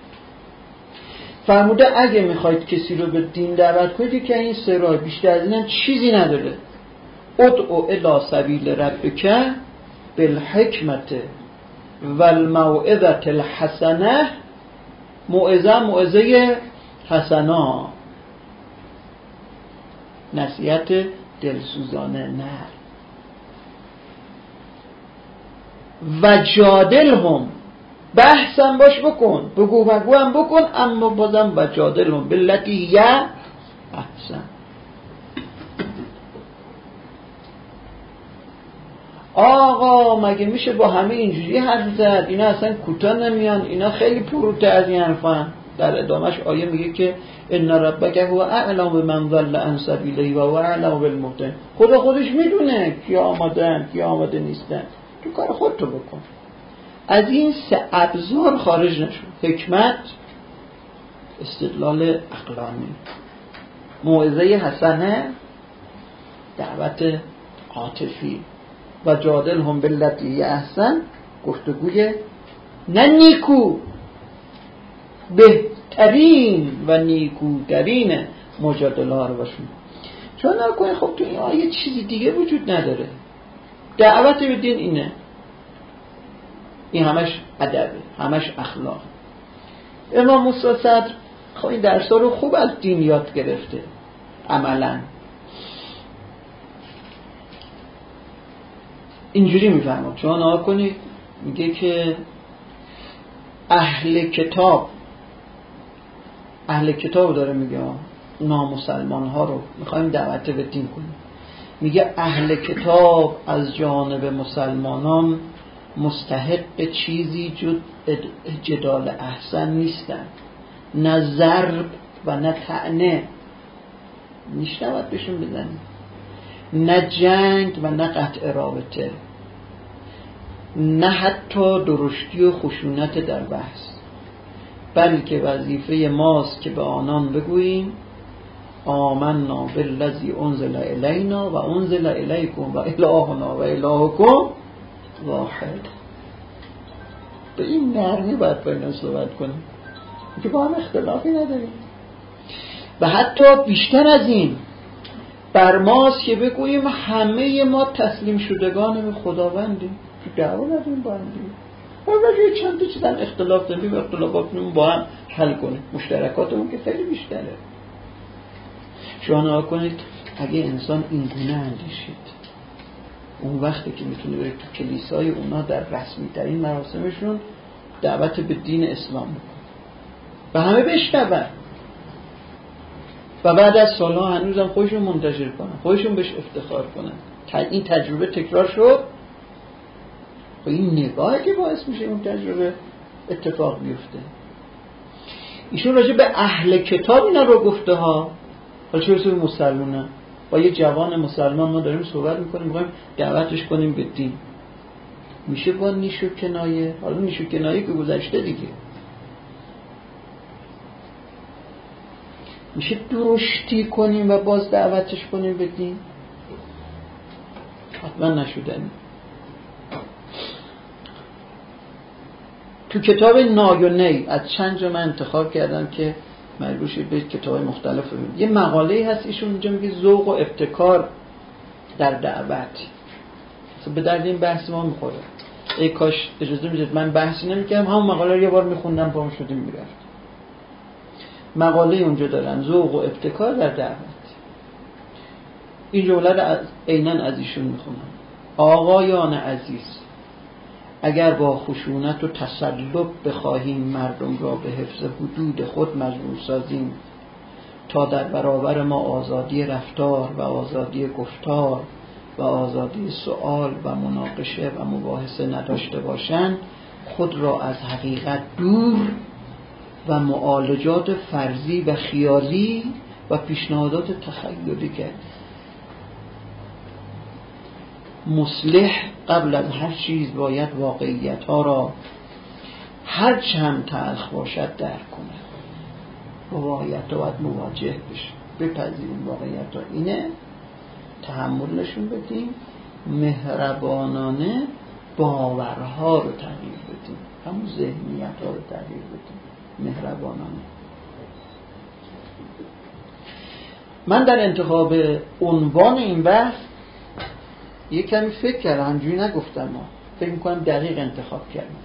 فرموده اگه میخواید کسی رو به دین دعوت کنید که این سه راه، بیشتر از این چیزی نداره. ادعو الی سبیل ربک بالحکمت والموعظة الحسنه. موعظه موعظه حسنا، نصیحت دلسوزانه، نه. و جادلهم، بحثم باش بکن، بگو بگو هم بکن، اما بازم و جادلهم باللتی هی احسن. آقا مگه میشه با همه اینجوری حرف زد؟ اینا اصلا کوتاه نمیان، اینا خیلی پروته از این حرفان. در ادامهش آیه میگه که ان ربک هو اعلم بمن ضل عن سبیله و هو اعلم بالمهتدین. خدا خودش میدونه کی آمادن کی آماده نیستن، تو کار خودتو بکن. از این سه ابزار خارج نشو. حکمت، استدلال عقلانی، موعظه حسنه، دعوت عاطفی، و جادل هم باللتی احسن، گفتگوی نه نیکو، بهترین و نیکوترین مجادله ها رو باشون. چون نکنه خب تو این آیه چیزی دیگه وجود نداره. دعوت به دین اینه، این همش ادبه، همش اخلاق. امام موسی صدر خب این درس‌ها رو خوب از دین یاد گرفته عملاً. اینجوری میفهمم، چون آقا کنید میگه که اهل کتاب، اهل کتاب داره میگه نامسلمان ها رو میخوایم دعوت به دین کنیم. میگه اهل کتاب از جانب مسلمانان مستحق چیزی جز جدال احسن نیستن، نه ضرب و نه طعنه، نشنود بهشون بزنیم، نه جنگ و نه قطع رابطه، نه حتی درشتی و خشونت در بحث، بلکه وظیفه ماست که به آنان بگوییم آمنا بالذی انزل الینا و انزل الیکم و الهنا و الهکم واحد. به این نرمی باید با اینا صحبت کنیم که با هم اختلافی نداریم. و حتی بیشتر از این بر ماست که بگوییم همه ما تسلیم شدگان به خداوندیم، تو دعوا نداریم با هم دیگه. ولی چند تا چیزن اختلاف داریم، اختلافاتمون با هم حل کنیم، مشترکاتمون که خیلی بیشتره. شما نگاه کنید اگه انسان این گونه اندیشید، اون وقتی که میتونه بره تو کلیسای اونا در رسمی ترین مراسمشون دعوت به دین اسلام بکنه و همه بشنون و بعد از سالها هنوزم خودشون منتشر کنن، خودشون بهش افتخار کنن. این تجربه تکرار شد و این نگاهی که باعث میشه اون تجربه اتفاق بیفته. ایشون راجع به اهل کتاب اینا رو گفته ها، حالا چه رسه به مسلمانان؟ با یه جوان مسلمان ما داریم صحبت میکنیم، میخوایم دعوتش کنیم به دین، میشه با نیش و کنایه؟ حالا نیش و کنایه که گذشته دیگه، میشه درشتی کنیم و باز دعوتش کنیم به دین؟ حتما نشدنی. تو کتاب نای و نی از چند جا من انتخاب کردم که مربوط به کتاب مختلف رو. یه مقاله هست ایشون اونجا میگه ذوق و ابتکار در دعوت. به درد این بحث ما میخوره. ای کاش اجازه میدید من بحثی نمیکردم، همون مقاله رو یه بار میخوندم پام شدیم میرفت. مقاله اونجا دارن ذوق و ابتکار در دعوت. این جمله رو عیناً از ایشون میخونم: آقایان عزیز، اگر با خشونت و تسلط بخواهیم مردم را به حفظ حدود خود مجبور سازیم تا در برابر ما آزادی رفتار و آزادی گفتار و آزادی سؤال و مناقشه و مباحثه نداشته باشند، خود را از حقیقت دور و معالجات فرضی و خیالی و پیشنهادات تخیلی کرد. مصلح قبل از هر چیز باید واقعیت ها را هر چند تلخ باشد درک کنه. واقعیت ها باید مواجه بشه، بپذیریم واقعیت ها اینه، تحمل نشون بدیم، مهربانانه باورها رو تغییر بدیم، همون ذهنیت ها رو تغییر بدیم، مهربانانه. من در انتخاب عنوان این بحث یه کمی فکر کردم، همجوری نگفتم، ما فکر میکنم دقیق انتخاب کردم.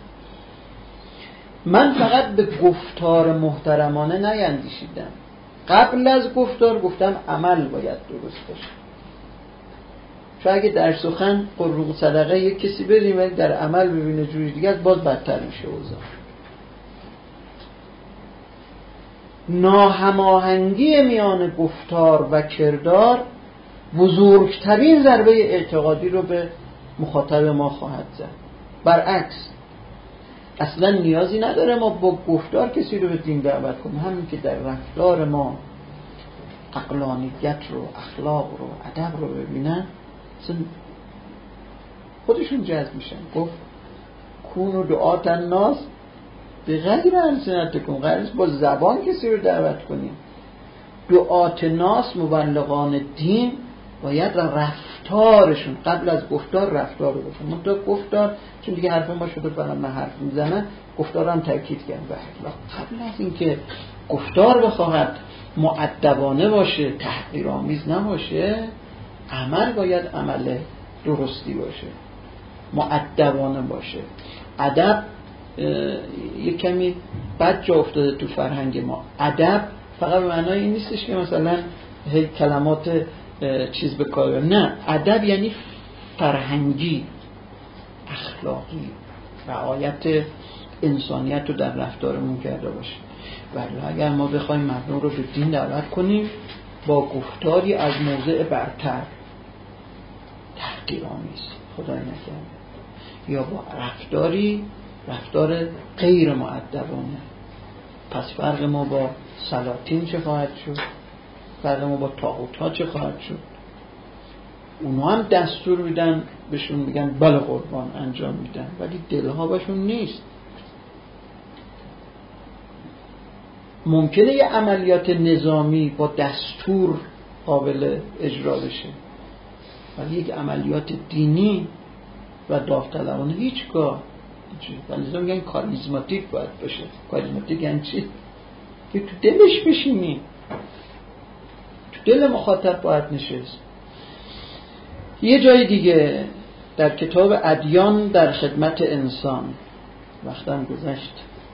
من فقط به گفتار محترمانه نیندیشیدم، قبل از گفتار گفتم عمل باید درست باشه. چون اگه در سخن قرق صدقه یک کسی بریم ولی در عمل ببینه جوری دیگه باز بدتر میشه اوضاع. ناهماهنگی میان گفتار و کردار بزرگترین ضربه اعتقادی رو به مخاطب ما خواهد زد. برعکس اصلا نیازی نداره ما با گفتار کسی رو به دین دعوت کنیم، همین که در رفتار ما عقلانیت رو، اخلاق رو، ادب رو ببینن اصلا خودشون جذب میشن. گفت کون و دعات الناس به غیر السنتکم، قرارست با زبان کسی رو دعوت کنیم. دعات ناس، مبلغان دین، باید رفتارشون قبل از گفتار رفتار رو بکنن. من تو گفتار چون دیگه حرف ما شده فقط من حرف میزنم، گفتار هم تاکید کردم به اخلاق. قبل از اینکه گفتار بخواهد مؤدبانه باشه، تحقیرآمیز نباشه، عمل باید عمل درستی باشه، مؤدبانه باشه. ادب یک کمی بد جا افتاده تو فرهنگ ما. ادب فقط به معنای این نیستش که مثلا هی کلمات چیز به کار، نه، ادب یعنی فرهنگی، اخلاقی، رعایت انسانیت رو در رفتارمون کرده باشه. ولی اگر ما بخوایم مردم رو به دین دعوت کنیم با گفتاری از موضع برتر، تحقیرآمیز، خدای نکرده، یا با رفتاری رفتار غیر مؤدبانه، پس فرق ما با سلاطین چه خواهد شد؟ فرق ما با طاغوت ها چه خواهد شد؟ اونا هم دستور میدن، بهشون میگن بله قربان، انجام میدن، ولی دلها باشون نیست. ممکنه یه عملیات نظامی با دستور قابل اجرا بشه، ولی یک عملیات دینی و داوطلبانه هیچگاه. ولی میگن کاریزماتیک باید باشه. کاریزماتیک یعنی چی؟ که تو دلش بشینی، تو دل مخاطب باید نشست. یه جای دیگه در کتاب ادیان در خدمت انسان، وقتم گذشت،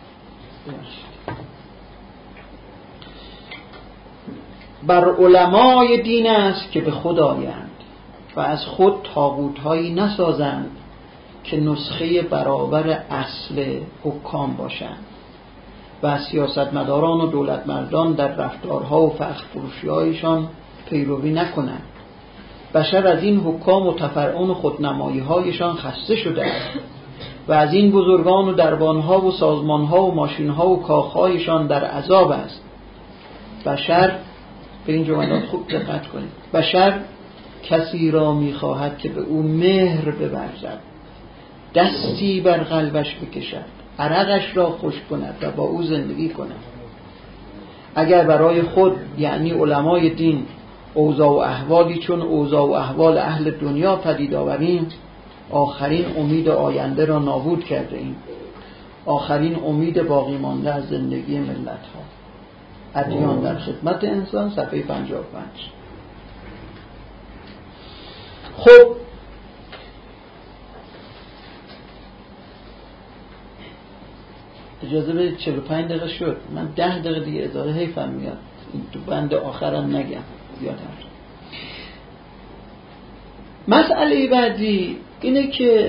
بر علمای دین است که به خود آیند و از خود طاغوت‌هایی نسازند که نسخه برابر اصل حکام باشند و سیاستمداران و دولتمردان در رفتارها و فخر فروشی‌هایشان پیروی نکنند. بشر از این حکام و تفرعون و خودنمایی‌هایشان خسته شده است و از این بزرگان و دربانها و سازمانها و ماشینها و کاخهایشان در عذاب است. بشر به این جملات خوب دقت کنید. بشر کسی را میخواهد که به او مهر بورزد، دستی بر قلبش بکشد، عرقش را خوش کند و با او زندگی کند. اگر برای خود یعنی علمای دین اوضاع و احوالی چون اوضاع و احوال اهل دنیا پدید آوریم، آخرین امید آینده را نابود کرده ایم، آخرین امید باقی مانده از زندگی ملت ها. ادیان در خدمت انسان، صفحه پنجاه و پنج. خب اجازه بدید چهل و پنج دقیقه شد، من ده دقیقه دیگه اضافه حیفم میاد، این تو بند آخرم نگم یادم شد. مسئله بعدی اینه که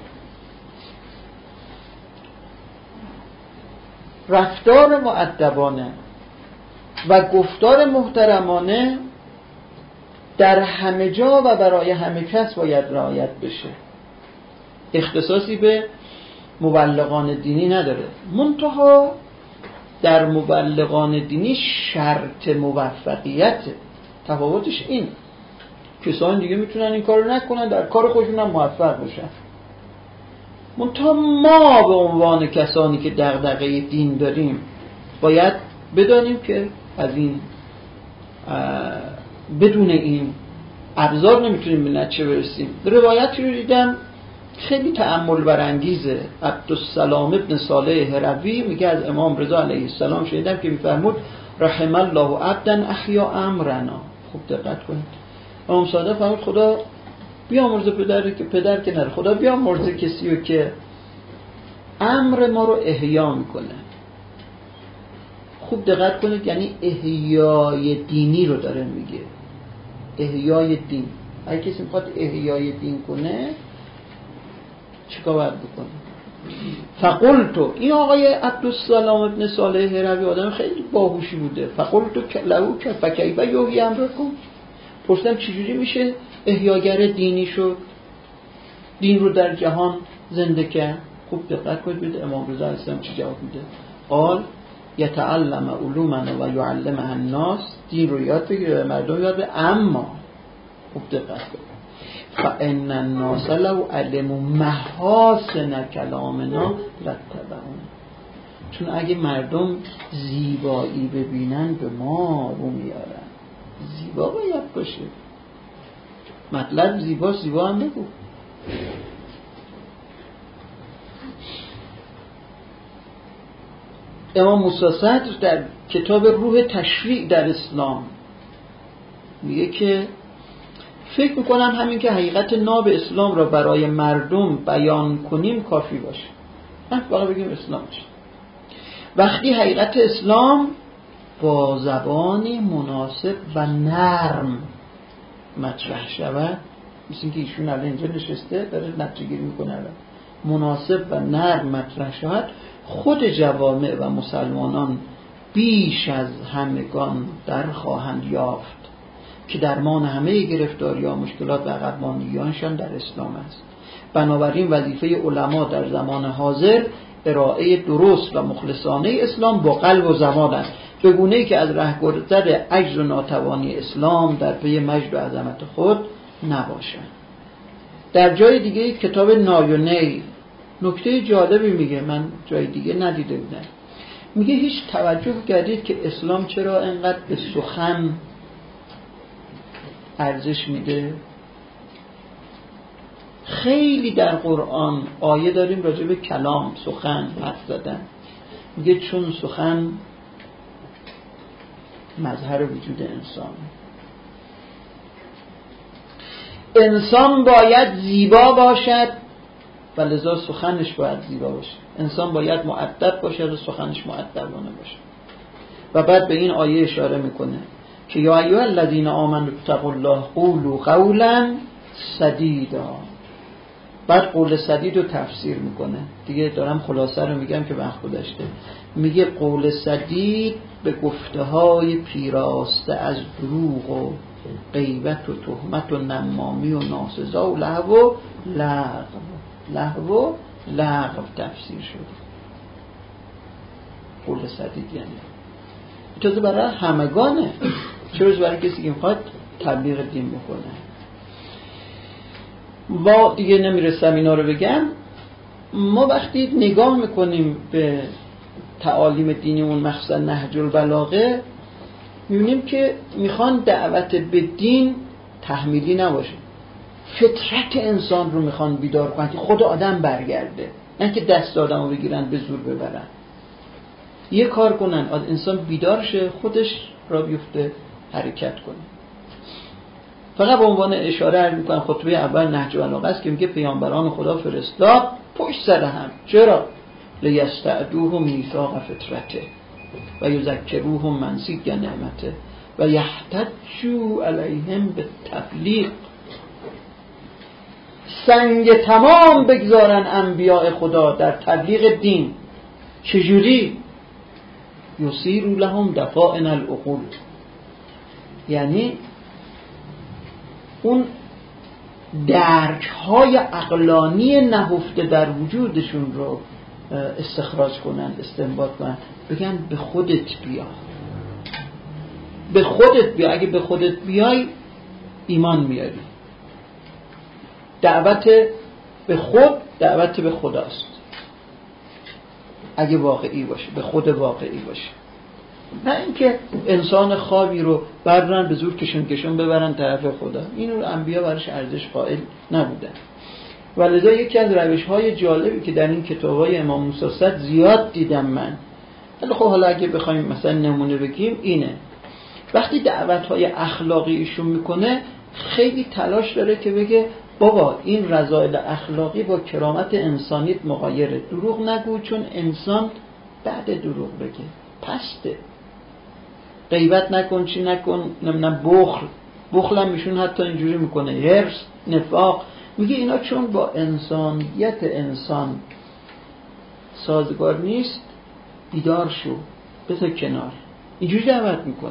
رفتار مؤدبانه و گفتار محترمانه در همه جا و برای همه کس باید رعایت بشه، اختصاصی به مبلغان دینی نداره. منتها در مبلغان دینی شرط موفقیت، تفاوتش این، کسان دیگه میتونن این کارو نکنن، در کار خودشون هم موفق بشن. منتها ما به عنوان کسانی که دغدغه دین داریم باید بدانیم که از این بدون این ابزار نمیتونیم به نتیجه برسیم. روایتی رو دیدم خیلی تأمل برانگیزه. عبدالسلام ابن صالح هروی میگه از امام رضا علیه السلام شنیدم که میفرمود رحم الله عبدا احیا امرنا. خوب دقت کنید. امام صادق فرمود خدا بیامرزه پدر که پدر که نره، خدا بیامرزه کسی رو که امر ما رو احیا میکنه. خوب دقت کنید، یعنی احیای دینی رو داره میگه، احیای دین. اگه کسی میخواد احیای دین کنه چیکار باید بکنه؟ فقلتو، این آقای عبدالسلام ابن صالح هروی آدم خیلی باهوشی بوده. فقلتو لهو کیف یحیی امرکم، پرسیدم چجوری میشه احیاگر دینی شد، دین رو در جهان زنده کرد؟ خوب دقت کنید ببینید امام رضا علیه السلام چی جواب میده. قال یتعلم علومنا و یعلمها الناس، دین رو یاد بگیره و مردم یاد بگیره. اما خوب دقت کنید فان الناس لو علموا محاسن کلامنا لاتبعون، چون اگه مردم زیبایی ببینن به ما رو میارن. زیبا باید باشه، مطلب زیبا زیبا هم بگو. امام موسی صدر در کتاب روح تشریع در اسلام میگه که فکر میکنم همین که حقیقت ناب اسلام را برای مردم بیان کنیم کافی باشه. من فقط بگیم اسلام چه. وقتی حقیقت اسلام با زبانی مناسب و نرم مطرح شود، مثل که ایشون الان اینجا نشسته داره نتیجه گیری میکنه، مناسب و نرم مطرح شود، خود جوامع و مسلمانان بیش از همگان در خواهند یافت که درمان همه گرفتاری و مشکلات و عقب ماندگی‌هاشان در اسلام است. بنابراین وظیفه علما در زمان حاضر ارائه درست و مخلصانه اسلام با قلب و زبان است، به گونه‌ای که از رهگذر عجز و ناتوانی اسلام در پی مجد و عظمت خود نباشند. در جای دیگه کتاب نایونی نکته جالبی میگه، من جای دیگه ندیده بودم. میگه هیچ توجه کردید که اسلام چرا انقدر به سخن ارزش میده؟ خیلی در قرآن آیه داریم راجع به کلام، سخن، حرف زدن. میگه چون سخن مظهر وجود انسان، انسان باید زیبا باشد و لذا سخنش باید زیبا باشه. انسان باید مؤدب باشد و سخنش مؤدبانه باشه. و بعد به این آیه اشاره میکنه که یا ایها الذین آمنوا اتقوا الله قولوا قولا سدیدا. بعد قول سدید رو تفسیر میکنه. دیگه دارم خلاصه رو میگم که وقت گذشته. میگه قول سدید به گفته های پیراسته از دروغ و غیبت و تهمت و نمامی و ناسزا و لهو و لغو لهو و لغو تفسیر شده. قول سدید یعنی تازه برای همگانه. چه برسه برای کسی که میخواد تبلیغ دین بکنه. با دیگه نمیرسم اینا رو بگم. ما وقتی نگاه میکنیم به تعالیم دینیمون مخصوصا نهج البلاغه، میبینیم که میخوان دعوت به دین تحمیلی نباشه، فطرت انسان رو میخوان بیدار کنن که خود آدم برگرده، نه که دست آدم رو بگیرن به زور ببرن. یه کار کنن انسان بیدار شه، خودش را بیفته حرکت کنه. فقط به عنوان اشاره عرض میکنم خطبه اول نهج البلاغه است که میگه پیامبران خدا فرستاد پشت سر هم. چرا؟ لیستعدوه میثاق فطرته و یذکروه منسیک نعمته و یحتجوا علیهم بالتبلیغ. سنگ تمام بگذارن انبیاء خدا در تبلیغ دین. چجوری؟ یصیر لهم دفائن العقول، یعنی اون درک های عقلانی نهفته در وجودشون رو استخراج کنن، استنباط کنن، بگن به خودت بیا، به خودت بیا. اگه به خودت بیای ایمان میاری. دعوت به خود دعوت به خداست اگه واقعی باشه، به خود واقعی باشه، نه اینکه انسان خوابی رو بردارن به زور کشون کشون ببرن طرف خدا. این رو انبیا برش ارزش قائل نبودن. ولذا یکی از روش‌های جالبی که در این کتاب‌های امام موسی صدر زیاد دیدم من، ولی خب حالا اگه بخوایم مثلا نمونه بگیم، اینه وقتی دعوت‌های اخلاقی ایشون میکنه خیلی تلاش داره که بگه بابا این رذایل اخلاقی با کرامت انسانیت مغایره. دروغ نگو، چون انسان بعد دروغ بگه پسته. غیبت نکن، چی نکن، نمیدونم بخل بخل هم میشون حتی اینجوری میکنه، حرص، نفاق. میگه اینا چون با انسانیت انسان سازگار نیست، بیدار شو، بذار کنار. اینجوری دعوت میکنه.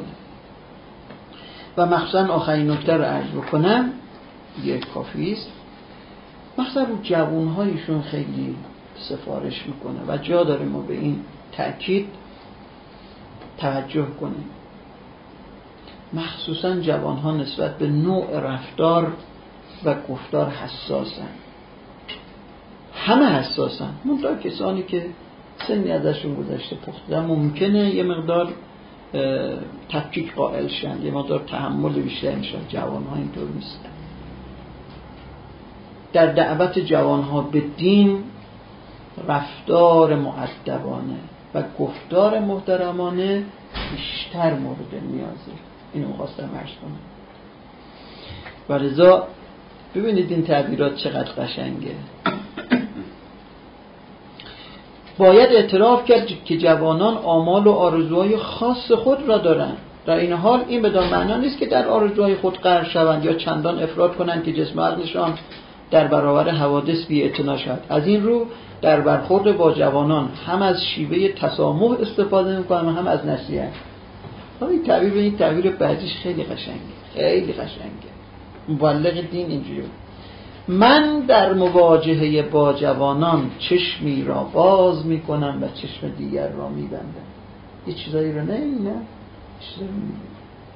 و مخصوصا آخرین نکته رو عرض بکنم، یک کافیست، مخصوصا رو جوانهایشون خیلی سفارش میکنه و جا داره ما به این تأکید توجه کنیم. مخصوصا جوانها نسبت به نوع رفتار و گفتار حساسن. همه حساسن، منتها کسانی که سنی ازشون گذشته پخته ممکنه یه مقدار تفکیک قائل شن، یه مقدار تحمل بیشتر میشن. جوانها اینطور نیستن. در دعوت جوانها به دین رفتار مؤدبانه و گفتار محترمانه بیشتر مورد نیازه. اینو می‌خواستم عرض کنم. و لذا ببینید این تعبیرات چقدر قشنگه. باید اعتراف کرد که جوانان آمال و آرزوهای خاص خود را دارند. در این حال این بدان معنا نیست که در آرزوهای خود غرق شوند یا چندان افراط کنند که جسم و عقلشان در برابر حوادث بی‌اعتنا شود. از این رو در برخورد با جوانان هم از شیوه تسامح استفاده می‌کنند، هم از نصیحت. این تعبیر به این تعبیر بعدیش خیلی قشنگه، خیلی قشنگه. مبلغ دین اینجوری: من در مواجهه با جوانان چشمی را باز میکنم و چشم دیگر را میبندم. یه چیزایی رو نه نه چیزایی رو میبینم.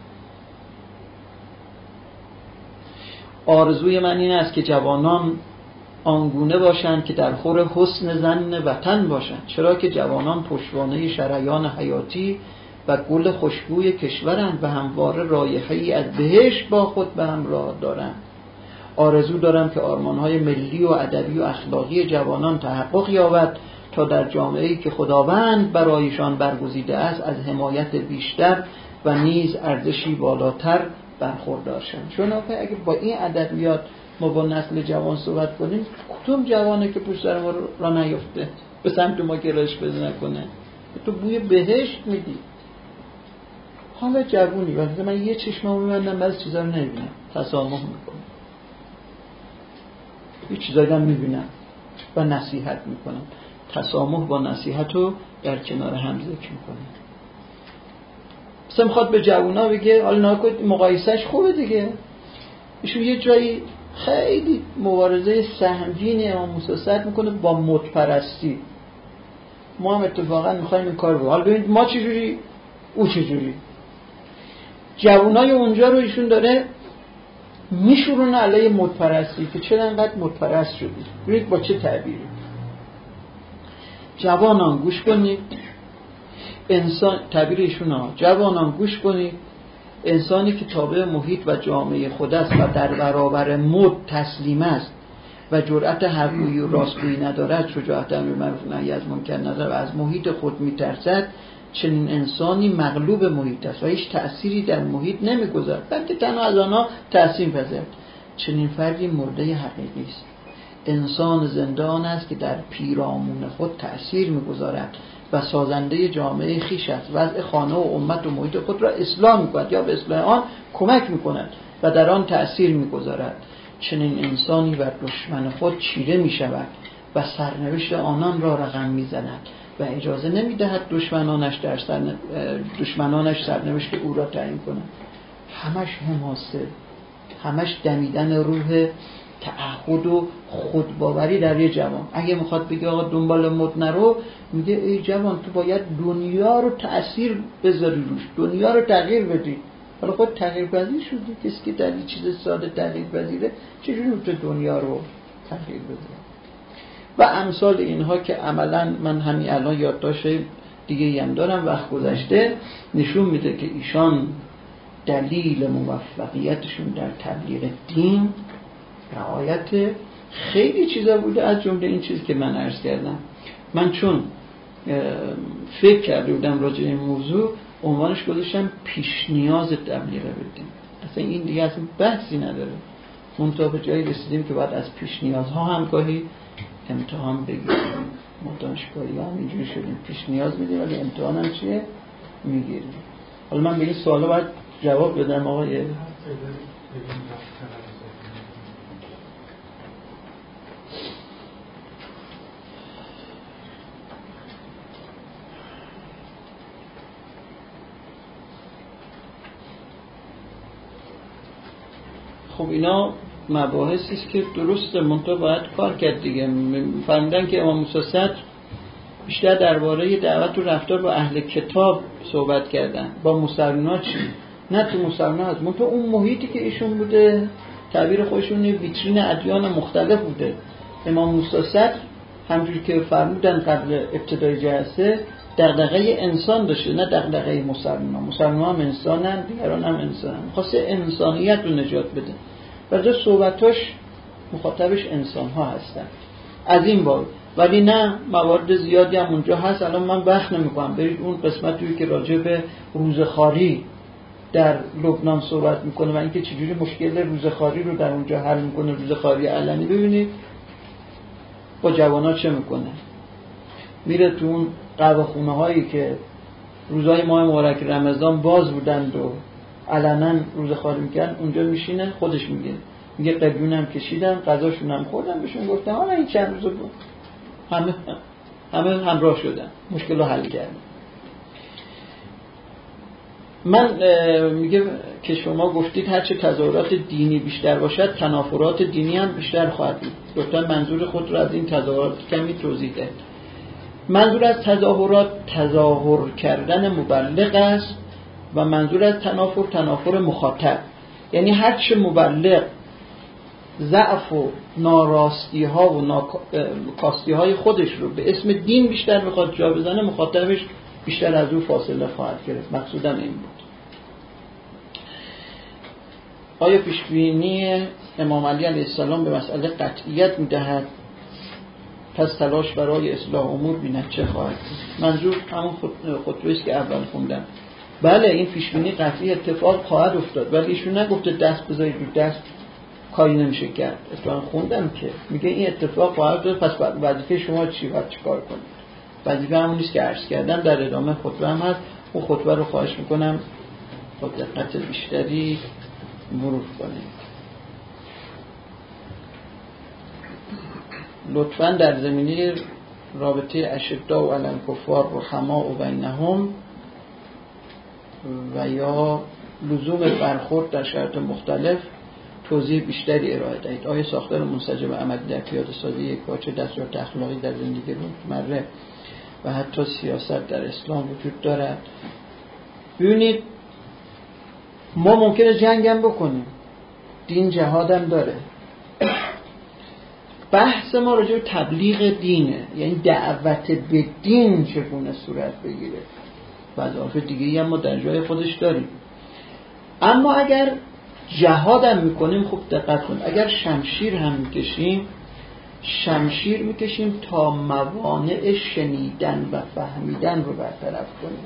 آرزوی من این است که جوانان آنگونه باشند که در خور حسن ظن وطن باشند، چرا که جوانان پشتوانه شریان حیاتی و گل خوشبوی کشورند و همواره رایحه‌ای از بهشت با خود به همراه دارند. آرزو دارم که آرمان‌های ملی و ادبی و اخلاقی جوانان تحقق یابد تا در جامعه‌ای که خداوند برایشان برگزیده است از حمایت بیشتر و نیز ارزشی بالاتر برخوردار شوند. چون اگه با این ادبیات ما با نسل جوان صحبت کنیم، کدوم جوانه که پشت سر ما را نیفته، به سمت ما گرایش پیدا نکنه؟ تو بوی بهشت میدی. حالا جوونی وقتی من یه چشممو میبندم بعضی چیزا رو نمیبینم، تسامح میکنم، یه چیزایی هم میبینم و نصیحت میکنم. تسامح با نصیحت رو در کنار هم ذکر میکنم. مثلا میخواد به جوونا بگه حالا نکنید مقایسهش خوبه دیگه. ایشون یه جایی خیلی مبارزه سهمگینی امام موسی صدر میکنه با متپرستی. ما هم اتفاقا میخوایم این کار رو. حالا ببینید ما چجوری، او چجوری. جوانای اونجا رو ایشون داره میشورونه علیه مدپرستی که چرا انقدر مدپرست شدید. ببینید با چه تعبیری: جوانان گوش کنید، انسان، تعبیر ایشون ها، جوانان گوش کنید، انسانی که تابع محیط و جامعه خود است و در برابر مد تسلیم است و جرأت حق‌گویی و راستگویی ندارد، شجاعت امر معروف و نهی از منکر ندارد و از محیط خود میترسد، چنین انسانی مغلوب محیط است و هیچ تأثیری در محیط نمیگذارد، بلکه تنها از آنها تأثیر پذیرد. چنین فردی مرده حقیقی است. انسان زنده آن است که در پیرامون خود تأثیر میگذارد و سازنده جامعه خویش است، وضع خانه و امت و محیط خود را اصلاح میکند یا به اصلاح آن کمک میکند و در آن تأثیر میگذارد. چنین انسانی بر دشمن خود چیره میشود و سرنوشت آنان را رقم میزند و اجازه نمیدهد دشمنانش در سر دشمنانش سرنوشت او را تعیین کنند. همش حماسه، همش دمیدن روح تعهد و خودباوری در یه جوان. اگه میخواد بگه آقا دنبال مد نرو، میگه ای جوان تو باید دنیا رو تأثیر بذاری روش، دنیا رو تغییر بدی. حالا خود تغییر پذیر شدی، کسی که در این چیز ساده تغییر پذیره چجوری میتونه دنیا رو تغییر بده؟ و امثال اینها که عملا من همین الان یادداشت دیگه هم دارم، وقت گذشته نشون میده که ایشان دلیل موفقیتشون در تبلیغ دین رعایت خیلی چیزا بوده، از جمله این چیزی که من عرض کردم. من چون فکر کرده بودم راجع این موضوع، عنوانش گذاشتم پیش نیاز تبلیغ دین. اصلا این دیگه اصلا بحثی نداره. منتها به جایی رسیدیم که بعد از پیش نیازها هم گاهی امتحان بگیریم. ما دانشگاهی هم اینجوری شدیم، پیش نیاز میدیم ولی امتحان هم چیه؟ میگیریم. حالا من به این سوالا باید جواب بدم آقای خب اینا مباحثی است که درسته، منتها باید کار کرد دیگه. فهمیدن که امام موسی صدر بیشتر درباره دعوت و رفتار با اهل کتاب صحبت کردن، با مسلمان‌ها چی؟ نه تو مسلمان‌ها هست، منتها اون محیطی که ایشون بوده، تعبیر خودشون ویترین ادیان مختلف بوده. امام موسی صدر همونجوری که فرمودن قبل ابتدای جلسه، دغدغه انسان داشته، نه دغدغه مسلمان. مسلمان هم انسانن، دیگران هم انسانن. خواسته انسانیت رو نجات بده. برای صحبتاش مخاطبش انسان ها هستن از این باب. ولی نه، موارد زیادی هم اونجا هست. الان من بحث نمی کنم، برید اون قسمتی که راجع به روزخواری در لبنان صحبت میکنه و اینکه چجوری مشکل روزخواری رو در اونجا حل میکنه، روزخواری علنی. ببینید با جوانا چه میکنه. میره تو اون قهوه خونه هایی که روزهای ماه مبارک رمضان باز بودند و علنا روزخواری میکردن، اونجا میشینه خودش میگه میگه قلیونم کشیدم، غذاشون هم خوردم، بهشون گفتم حالا این چند روز بود همه همه همراه شدن، مشکل رو حل کردن. من میگه که شما گفتید هرچه تظاهرات دینی بیشتر باشد تنافرات دینی هم بیشتر خواهد بود. لطفاً منظور خود رو از این تظاهرات کمی توضیح دهید. منظور از تظاهرات تظاهر کردن مبلغ است و منظور از تنافر تنافر مخاطب. یعنی هرچه مبلغ ضعف و ناراستی ها و ناکاستی های خودش رو به اسم دین بیشتر بخواد جا بزنه، مخاطبش بیشتر از او فاصله خواهد گرفت. مقصودم این بود. آیا پیشبینی امام علی علیه السلام به مسئله قطعیت میدهد؟ پس تلاش برای اصلاح امور بیند چه خواهد؟ منظور همون خطبه است که اول خوندم. بله این پیشبینی قطعی اتفاق خواهد افتاد، ولی ایشون نگفته دست بذارید رو دست کاری نمیشه کرد. اتفاقا خوندم که میگه این اتفاق خواهد افتاد، پس وظیفه شما چی؟ باید چیکار کنید؟ وظیفه همون نیست که عرض کردم، در ادامه خطبه هم هست. اون خطبه رو خواهش میکنم با دقت بیشتری مرور کنید. لطفاً در زمینه رابطه اشداء و علی الکفار رحماء و بینهم و یا لزوم برخورد در شرایط مختلف توضیح بیشتری ارائه دهید. آیا ساختار منسجم عملی در پیاده سازی یک پارچه دستورات اخلاقی در زندگی روزمره و حتی سیاست در اسلام وجود دارد؟ ببینید ما ممکنه جنگم بکنیم، دین جهادم داره. بحث ما راجع به تبلیغ دینه، یعنی دعوت به دین چگونه صورت بگیره. وظایف دیگه‌ای هم ما در جای خودش داریم. اما اگر جهادم میکنیم، خوب دقت کن، اگر شمشیر هم میکشیم، شمشیر میکشیم تا موانع شنیدن و فهمیدن رو برطرف کنیم.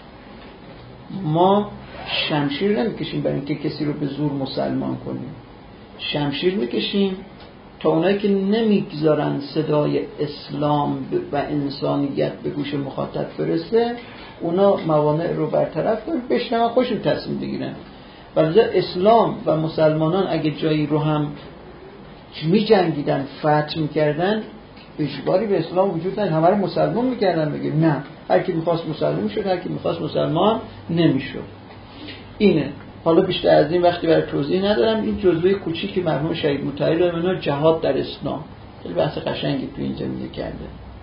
ما شمشیر نمیکشیم برای اینکه کسی رو به زور مسلمان کنیم، شمشیر میکشیم تا اونایی که نمیگذارن صدای اسلام و انسانیت به گوش مخاطب برسه، اونا موانع رو برطرف کنن، بشنون، خوشون تصمیم بگیرن. ولی اسلام و مسلمانان اگه جایی رو هم می جنگیدن، فتح میکردن، اجباری به اسلام وجود نداشت، همه رو مسلمان میکردن. بگه نه، هر کی میخواست مسلمان میشد، هر کی میخواست مسلمان نمیشد. اینه. حالا بیشتر از این وقتی برای توضیح ندارم. این جزوه کوچیکی مرحوم شهید مطهری داره، اونا جهاد در اسلام، خیلی بحث قشنگی تو این زمینه کرده.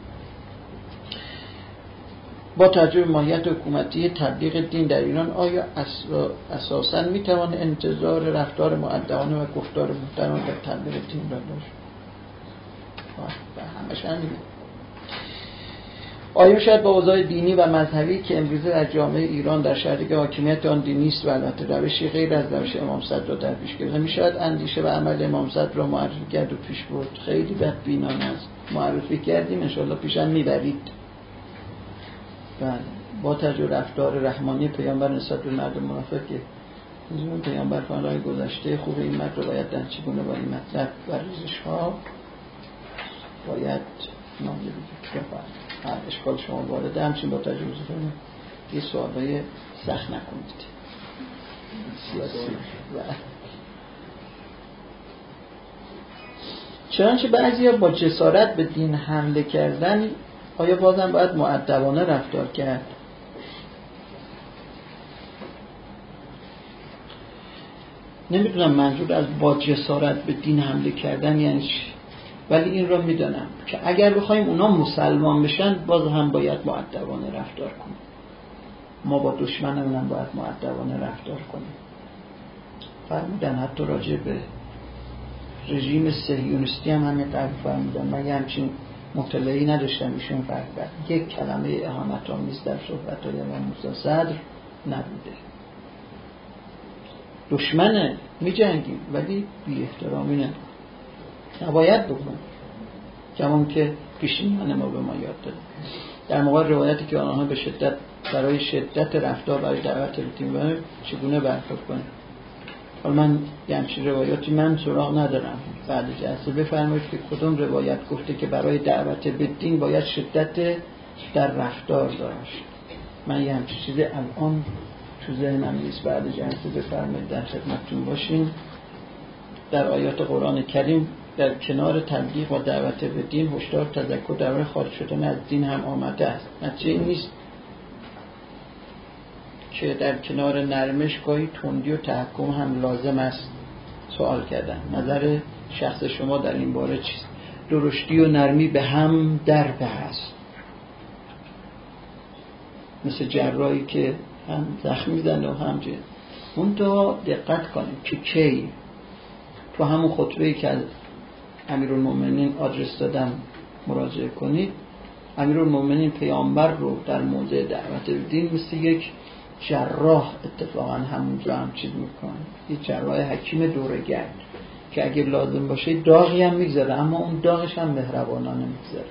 با توجه به ماهیت حکومتی تبلیغ دین در ایران، آیا اساساً میتوان انتظار رفتار مؤدبانه و گفتار محترم در تبلیغ دین را داشت؟ همش همینه. آیا شاید با اوضاع دینی و مذهبی که امروزه در جامعه ایران در شرایطی که حاکمیت آن دینی است و البته روشی غیر از روش امام صدر را در پیش گرفته، میشود اندیشه و عمل امام صدر را معرفی کرد و پیش برد؟ خیلی بدبینانه است. معرفی کردیم، ان شاءالله پیشم میبرید. بله. با توجه رفتار رحمانی پیامبر نسبت به مردم منافق که می‌دونیم پیامبر فرمودن گذشته خوب این مرد رو باید در چگونه با این مطلب و ریزش‌ها باید نامزدی بفرمایید. هر اشکال شما وارده همچنین با تجربه کنید یه سوالای سخت نکنید. سیاسی و چنانچه بعضیا با جسارت به دین حمله کردن، آیا بازم باید مؤدبانه رفتار کرد؟ نمیدونم منظور از با جسارت به دین حمله کردن یعنی چی، ولی این را میدانم که اگر بخوایم اونا مسلمان بشن، باز هم باید مؤدبانه رفتار کنیم. ما با دشمنمون هم باید مؤدبانه رفتار کنیم. فرمودن حتی راجع به رژیم صهیونیستی هم همین قبل فرمودن. من یه همچین مطلعی نداشتم ایشون فرمودن یک کلمه اهانت آمیز در صحبت‌های امام موسی صدر نبوده. دشمنه، می جنگیم، ولی بی احترامی نه، نباید بکنیم. کمان که پیشینیان ما به ما یاد داده. در مقابل روایتی که آنها به شدت برای شدت رفتار برای دعوت به دین برای چگونه برخورد کنیم. حالا من یه همچین روایاتی من سراغ ندارم. بعد جلسه بفرمایید که کدوم روایت گفته که برای دعوت به دین باید شدت در رفتار داشت. من یه همچین چیزی الان تو ذهنم نیست. بعد جلسه بفرمایید در خدمتتون باشیم. در آیات قرآن کریم در کنار تبلیغ و دعوت به دین هشدار تذکر درباره خارج شدن از دین هم آمده است. نتیجه این نیست که در کنار نرمش گاهی تندی و تحکم هم لازم است. سوال کردن نظر شخص شما در این باره چیست؟ درشتی و نرمی به هم دربه است، مثل جراحی که هم زخم میزنه و هم جه. اون تا دقت کنیم که کی تو همون خطبه‌ای که از امیرالمومنین آدرس دادم مراجعه کنید. امیرالمومنین پیامبر رو در موضع دعوت به دین مثل یک جراح اتفاقا همونجا هم چیز میکنه، یک جراح حکیم دوره‌گرد که اگه لازم باشه داغی هم میگذاره، اما اون داغش هم مهربانانه میگذاره.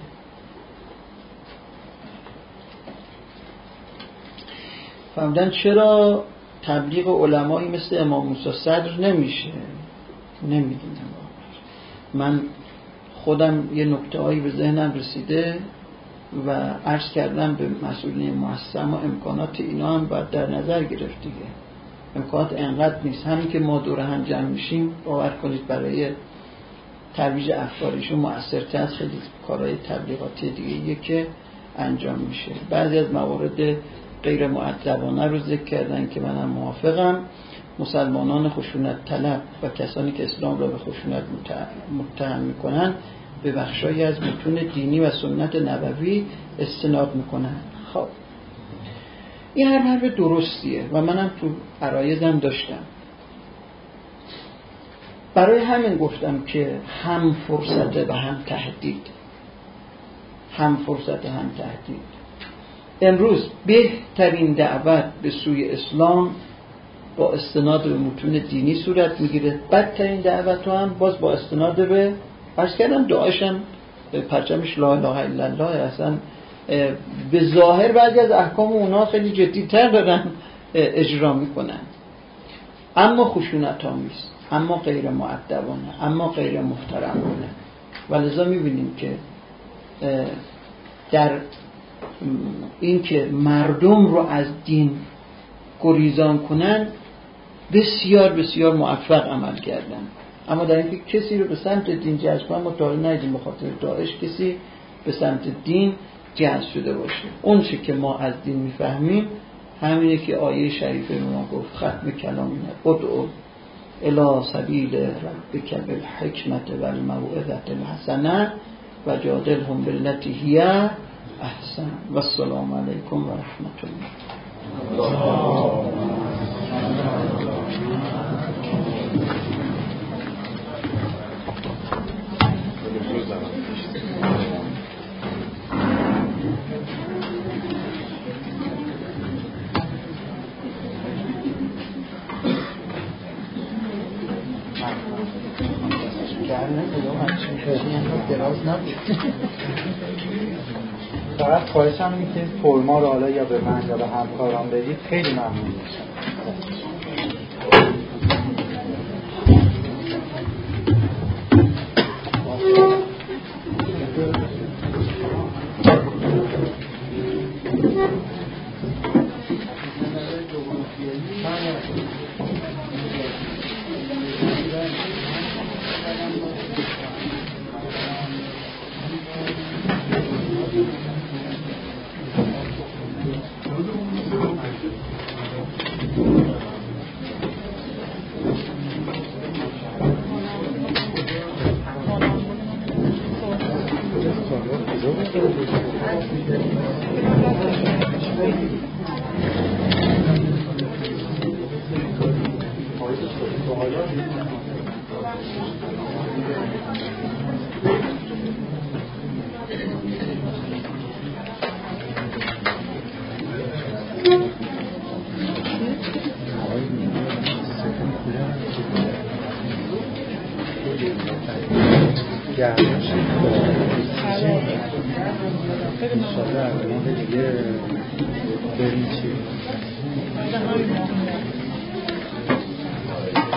فهمیدن چرا تبلیغ علمایی مثل امام موسی صدر نمیشه؟ نمیدونم. من خودم یه نکته‌هایی به ذهنم رسیده و عرض کردم به مسئولین مؤسسه، اما امکانات اینا هم باید در نظر گرفت دیگه. امکانات انقدر نیست. همین که ما دور هم جمع میشیم باور کنید برای ترویج افکارشون مؤثرتر از خیلی کارهای تبلیغاتی دیگه که انجام میشه. بعضی از موارد غیر مؤدبانه رو ذکر کردن که منم موافقم. مسلمانان خشونت طلب و کسانی که اسلام را به خشونت متهم میکنن به بخشایی از متون دینی و سنت نبوی استناد میکنن. خب این هر حرف درستیه و منم تو عرایزم داشتم. برای همین گفتم که هم فرصت و هم تهدید، هم فرصت هم تهدید. امروز بهترین دعوت به سوی اسلام با استناد به متون دینی صورت میگیره، بدترین دعوت هم باز با استناد به عرض کردم داعش هم پرچمش لا اله الا الله، اصلا به ظاهر بعضی از احکام اونا خیلی جدی‌تر دارن اجرا میکنن، اما خشونت آمیز، اما غیر مؤدبانه، اما غیر محترمانه. و لذا میبینیم که در این که مردم رو از دین گریزان کنن بسیار بسیار موفق عمل کردن، اما در اینکه کسی رو به سمت دین جذب کنن ما تا حالا ندیدیم به خاطر داعش کسی به سمت دین جذب شده باشه. اون چه که ما از دین میفهمیم همینه که آیه شریفه به ما گفت ختم کلام اینه: ادعو الی سبیل ربک بالحکمت والموعظة الحسنه و جادلهم بالتی هی احسن و السلام علیکم و رحمت الله. فقط خواهشم اینه که فرما رو حالا یا به من یا به همکاران بدید، خیلی ممنون میشم.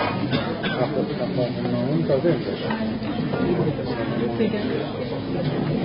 دیگه